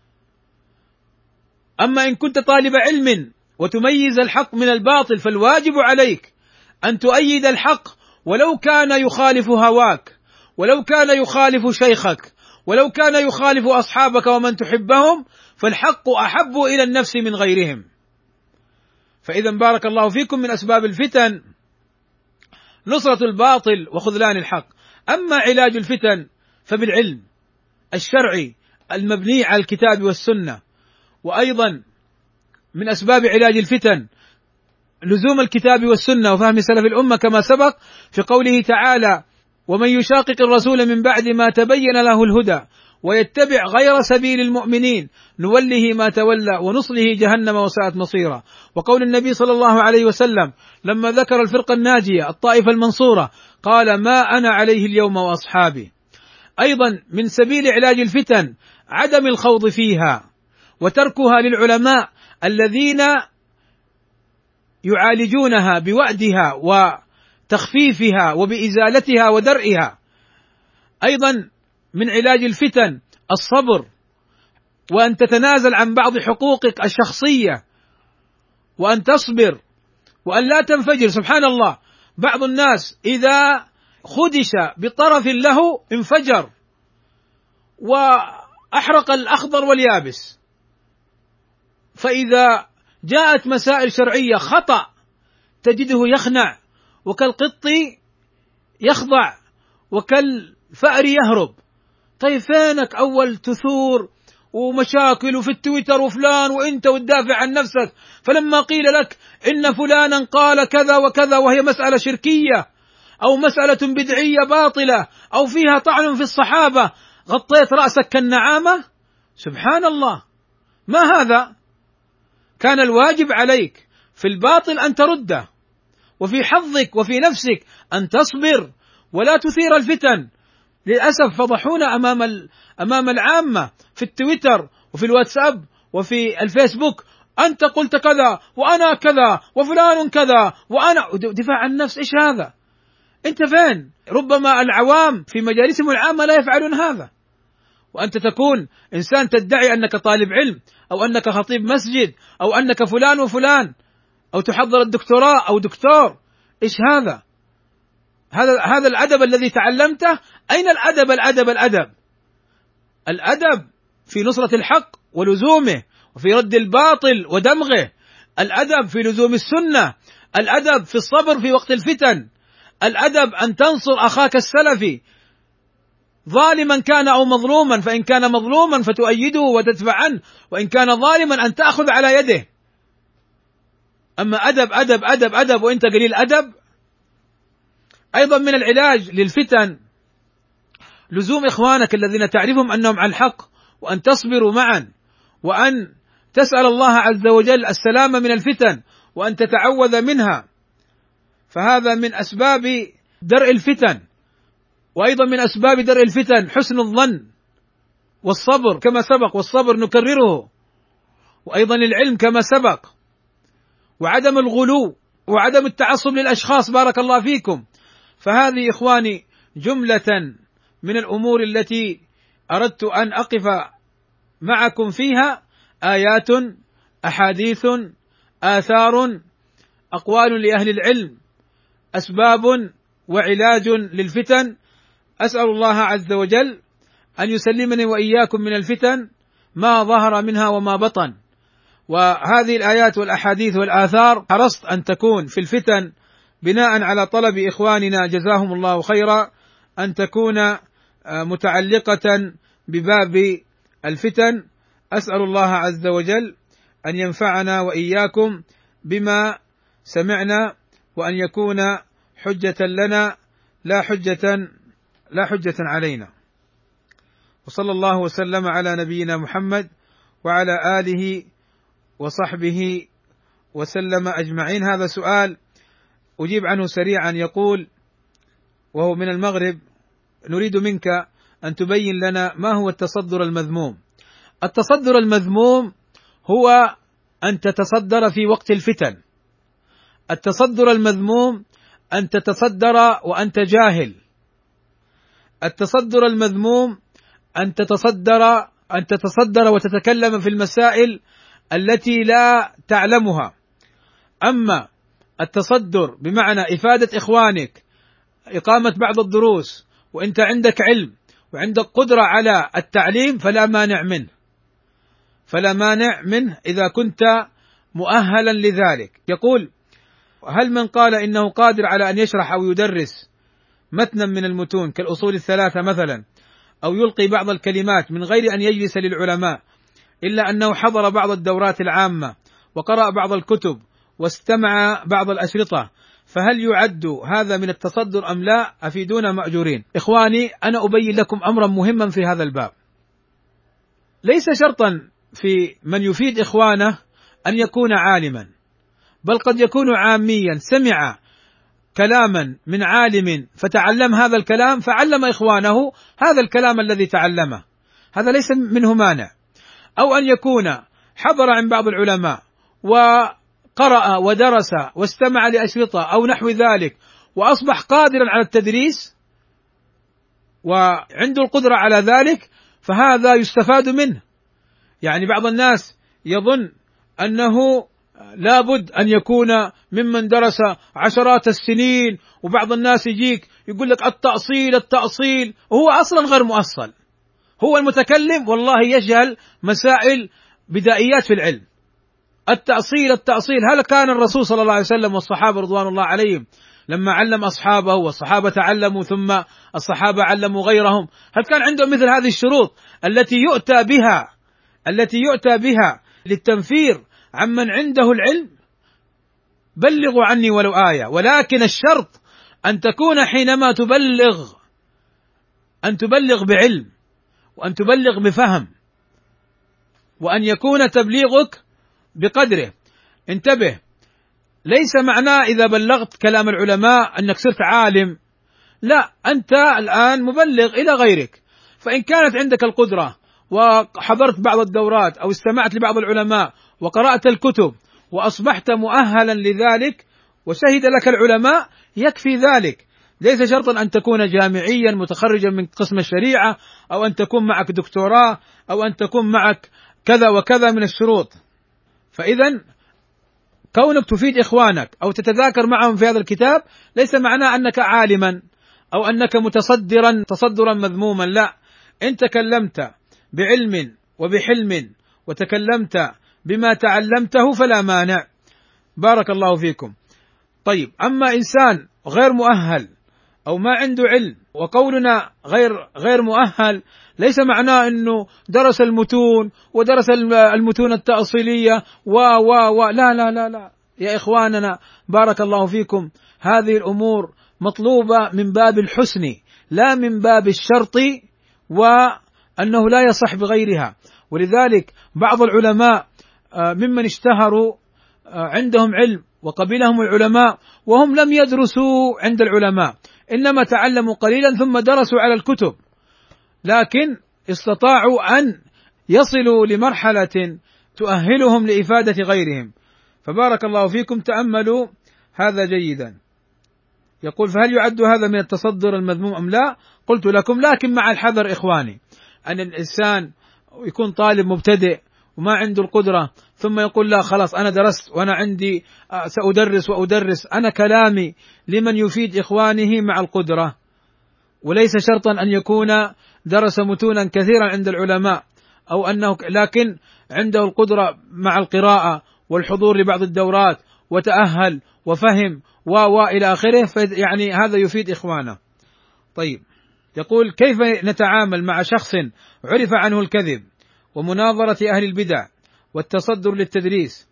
أما إن كنت طالب علم وتميز الحق من الباطل فالواجب عليك أن تؤيد الحق ولو كان يخالف هواك، ولو كان يخالف شيخك، ولو كان يخالف أصحابك ومن تحبهم، فالحق أحب إلى النفس من غيرهم. فإذا بارك الله فيكم، من أسباب الفتن نصرة الباطل وخذلان الحق. أما علاج الفتن فبالعلم الشرعي المبني على الكتاب والسنة. وأيضا من أسباب علاج الفتن لزوم الكتاب والسنة وفهم سلف الأمة كما سبق في قوله تعالى: ومن يشاقق الرسول من بعد ما تبين له الهدى ويتبع غير سبيل المؤمنين نوله ما تولى ونصله جهنم وساءت مصيرا. وقول النبي صلى الله عليه وسلم لما ذكر الفرقة الناجية الطائفة المنصورة قال: ما أنا عليه اليوم وأصحابي. أيضا من سبيل علاج الفتن عدم الخوض فيها وتركها للعلماء الذين يعالجونها بوأدها وتخفيفها وبإزالتها ودرئها. أيضا من علاج الفتن الصبر، وأن تتنازل عن بعض حقوقك الشخصية، وأن تصبر، وأن لا تنفجر. سبحان الله، بعض الناس إذا خدش بطرف له انفجر وأحرق الأخضر واليابس، فإذا جاءت مسائل شرعية خطأ تجده يخنع وكالقط يخضع وكالفأر يهرب. طيب فينك أول تثور ومشاكل وفي التويتر وفلان وانت وتدافع عن نفسك، فلما قيل لك ان فلانا قال كذا وكذا وهي مسألة شركية او مسألة بدعية باطلة او فيها طعن في الصحابة غطيت رأسك كالنعامة؟ سبحان الله، ما هذا؟ كان الواجب عليك في الباطل أن ترده، وفي حظك وفي نفسك أن تصبر ولا تثير الفتن. للأسف فضحونا أمام العامة في التويتر وفي الواتساب وفي الفيسبوك، أنت قلت كذا وأنا كذا وفلان كذا وأنا دفاع عن النفس. إيش هذا؟ أنت فين؟ ربما العوام في مجالسهم العامة لا يفعلون هذا، وأنت تكون إنسان تدعي أنك طالب علم أو أنك خطيب مسجد أو أنك فلان وفلان أو تحضر الدكتوراه أو دكتور. إيش هذا؟ هذا الأدب الذي تعلمته. أين الأدب؟ الأدب في نصرة الحق ولزومه، وفي رد الباطل ودمغه. الأدب في لزوم السنة. الأدب في الصبر في وقت الفتن. الأدب أن تنصر أخاك السلفي ظالما كان أو مظلوما، فإن كان مظلوما فتؤيده وتدفع عنه، وإن كان ظالما أن تأخذ على يده. أما أدب أدب أدب أدب وأنت قليل أدب. أيضا من العلاج للفتن لزوم إخوانك الذين تعرفهم أنهم على الحق، وأن تصبروا معا، وأن تسأل الله عز وجل السلامة من الفتن، وأن تتعوذ منها، فهذا من أسباب درء الفتن. وأيضا من أسباب درء الفتن حسن الظن والصبر كما سبق، والصبر نكرره، وأيضا العلم كما سبق، وعدم الغلو وعدم التعصب للأشخاص. بارك الله فيكم. فهذه إخواني جملة من الأمور التي أردت أن أقف معكم فيها، آيات، أحاديث، آثار، أقوال لأهل العلم، أسباب وعلاج للفتن. أسأل الله عز وجل أن يسلمني وإياكم من الفتن ما ظهر منها وما بطن. وهذه الآيات والأحاديث والآثار حرصت أن تكون في الفتن بناء على طلب إخواننا جزاهم الله خيرا، أن تكون متعلقة بباب الفتن. أسأل الله عز وجل أن ينفعنا وإياكم بما سمعنا، وأن يكون حجة لنا لا حجة علينا. وصلى الله وسلم على نبينا محمد وعلى آله وصحبه وسلم أجمعين. هذا سؤال أجيب عنه سريعا، يقول وهو من المغرب: نريد منك أن تبين لنا ما هو التصدر المذموم. التصدر المذموم هو أن تتصدر في وقت الفتن. التصدر المذموم أن تتصدر وأنت جاهل. التصدر المذموم أن تتصدر وتتكلم في المسائل التي لا تعلمها. أما التصدر بمعنى إفادة إخوانك، إقامة بعض الدروس، وأنت عندك علم وعندك قدرة على التعليم، فلا مانع منه إذا كنت مؤهلا لذلك. يقول: هل من قال إنه قادر على أن يشرح أو يدرس متنا من المتون كالأصول الثلاثة مثلا، أو يلقي بعض الكلمات من غير أن يجلس للعلماء، إلا أنه حضر بعض الدورات العامة وقرأ بعض الكتب واستمع بعض الأشرطة، فهل يعد هذا من التصدر أم لا؟ أفيدونا مأجورين. إخواني، أنا أبين لكم أمرا مهما في هذا الباب. ليس شرطا في من يفيد إخوانه أن يكون عالما، بل قد يكون عاميا سمع كلاما من عالم فتعلم هذا الكلام فعلم إخوانه هذا الكلام الذي تعلمه، هذا ليس منه مانع. أو أن يكون حضر عن بعض العلماء وقرأ ودرس واستمع لأشرطة أو نحو ذلك، وأصبح قادرا على التدريس وعنده القدرة على ذلك، فهذا يستفاد منه. يعني بعض الناس يظن أنه لابد أن يكون ممن درس عشرات السنين، وبعض الناس يجيك يقول لك التأصيل، وهو أصلا غير مؤصل. هو المتكلم والله يجهل مسائل بدائيات في العلم. التأصيل، هل كان الرسول صلى الله عليه وسلم والصحابة رضوان الله عليهم لما علم أصحابه والصحابة تعلموا ثم الصحابة علموا غيرهم، هل كان عندهم مثل هذه الشروط التي يؤتى بها للتنفير عمن عنده العلم؟ بلغوا عني ولو آية، ولكن الشرط أن تكون حينما أن تبلغ بعلم، وأن تبلغ بفهم، وأن يكون تبليغك بقدره. انتبه، ليس معناه إذا بلغت كلام العلماء أنك صرت عالم، لا، أنت الآن مبلغ إلى غيرك. فإن كانت عندك القدرة وحضرت بعض الدورات أو استمعت لبعض العلماء وقرأت الكتب وأصبحت مؤهلا لذلك وشهد لك العلماء، يكفي ذلك. ليس شرطا أن تكون جامعيا متخرجا من قسم الشريعة، أو أن تكون معك دكتوراه، أو أن تكون معك كذا وكذا من الشروط. فإذا كونك تفيد إخوانك أو تتذاكر معهم في هذا الكتاب ليس معناه أنك عالما أو أنك تصدرا مذموما، لا، إن تكلمت بعلم وبحلم وتكلمت بما تعلمته فلا مانع. بارك الله فيكم. طيب، أما إنسان غير مؤهل أو ما عنده علم، وقولنا غير مؤهل ليس معناه أنه درس المتون ودرس المتون التأصيلية لا لا لا لا يا إخواننا، بارك الله فيكم، هذه الأمور مطلوبة من باب الحسن لا من باب الشرط وأنه لا يصح بغيرها. ولذلك بعض العلماء ممن اشتهروا عندهم علم وقبلهم العلماء وهم لم يدرسوا عند العلماء، إنما تعلموا قليلا ثم درسوا على الكتب، لكن استطاعوا أن يصلوا لمرحلة تؤهلهم لإفادة غيرهم. فبارك الله فيكم، تأملوا هذا جيدا. يقول: فهل يعد هذا من التصدر المذموم أم لا؟ قلت لكم لكن مع الحذر إخواني، أن الإنسان يكون طالب مبتدئ وما عنده القدرة ثم يقول: لا خلاص أنا درست وأنا عندي سأدرس. أنا كلامي لمن يفيد إخوانه مع القدرة، وليس شرطا أن يكون درس متونا كثيرا عند العلماء أو أنه لكن عنده القدرة مع القراءة والحضور لبعض الدورات وتأهل وفهم إلى آخره، يعني هذا يفيد إخوانه. طيب، يقول: كيف نتعامل مع شخص عرف عنه الكذب ومناظرة أهل البدع والتصدر للتدريس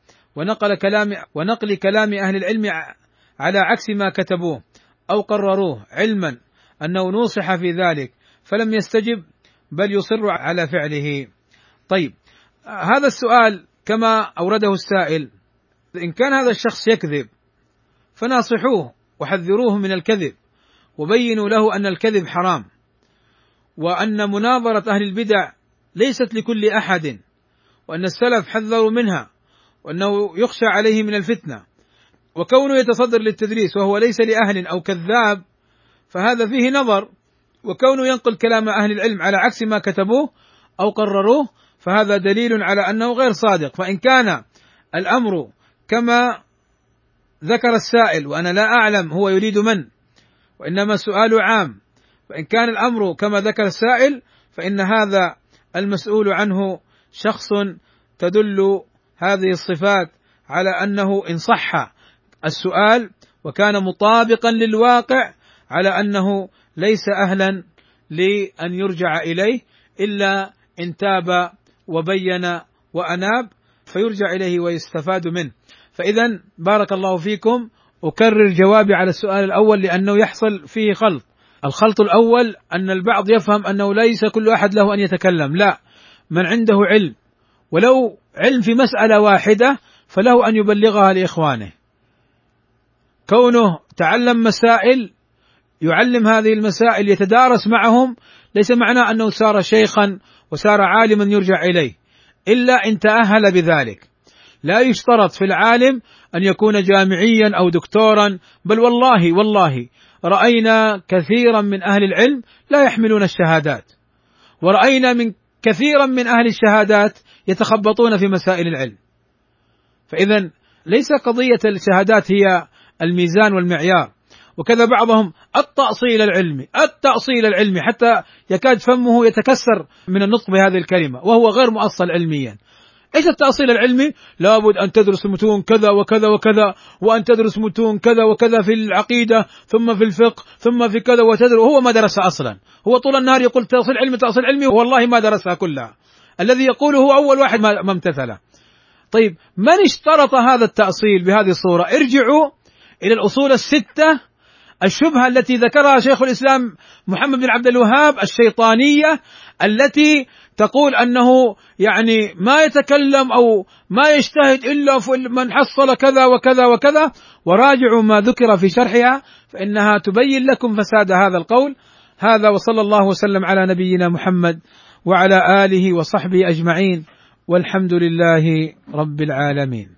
ونقل كلام أهل العلم على عكس ما كتبوه أو قرروه، علما أنه نوصح في ذلك فلم يستجب بل يصر على فعله؟ طيب، هذا السؤال كما أورده السائل، إن كان هذا الشخص يكذب فناصحوه وحذروه من الكذب وبينوا له أن الكذب حرام، وأن مناظرة أهل البدع ليست لكل أحد، وأن السلف حذروا منها، وأنه يخشى عليه من الفتنة، وكونه يتصدر للتدريس وهو ليس لأهل أو كذاب فهذا فيه نظر، وكونه ينقل كلام أهل العلم على عكس ما كتبوه أو قرروه فهذا دليل على أنه غير صادق. فإن كان الأمر كما ذكر السائل، وأنا لا أعلم هو يريد من، وإنما السؤال عام، فإن كان الأمر كما ذكر السائل فإن هذا المسؤول عنه شخص تدل هذه الصفات على أنه إن صح السؤال وكان مطابقا للواقع على أنه ليس أهلا لأن يرجع إليه إلا إن تاب وبين وأناب فيرجع إليه ويستفاد منه. فإذا بارك الله فيكم، أكرر جوابي على السؤال الأول لأنه يحصل فيه خلط. الخلط الأول أن البعض يفهم أنه ليس كل أحد له أن يتكلم، لا، من عنده علم ولو علم في مسألة واحدة فله أن يبلغها لإخوانه. كونه تعلم مسائل يعلم هذه المسائل يتدارس معهم ليس معناه أنه صار شيخا وصار عالما يرجع إليه إلا إن تأهل بذلك. لا يشترط في العالم أن يكون جامعيا أو دكتورا، بل والله رأينا كثيرا من أهل العلم لا يحملون الشهادات، ورأينا من كثيرا من أهل الشهادات يتخبطون في مسائل العلم. فإذا ليس قضية الشهادات هي الميزان والمعيار. وكذا بعضهم التأصيل العلمي حتى يكاد فمه يتكسر من النطق بهذه الكلمة وهو غير مؤصل علميا. ايش التأصيل العلمي؟ لابد ان تدرس متون كذا وكذا وكذا، وان تدرس متون كذا وكذا في العقيدة، ثم في الفقه، ثم في كذا، وتدرس. هو ما درسها اصلا، هو طول النهار يقول تأصيل علمي تأصيل علمي، والله ما درسها كلها. الذي يقوله هو اول واحد ما امتثله. طيب من اشترط هذا التأصيل بهذه الصورة؟ ارجعوا الى الاصول الستة، الشبهة التي ذكرها شيخ الإسلام محمد بن عبد الوهاب الشيطانية، التي تقول أنه يعني ما يتكلم أو ما يجتهد إلا من حصل كذا وكذا وكذا، وراجعوا ما ذكر في شرحها فإنها تبين لكم فساد هذا القول. هذا وصلى الله وسلم على نبينا محمد وعلى آله وصحبه أجمعين، والحمد لله رب العالمين.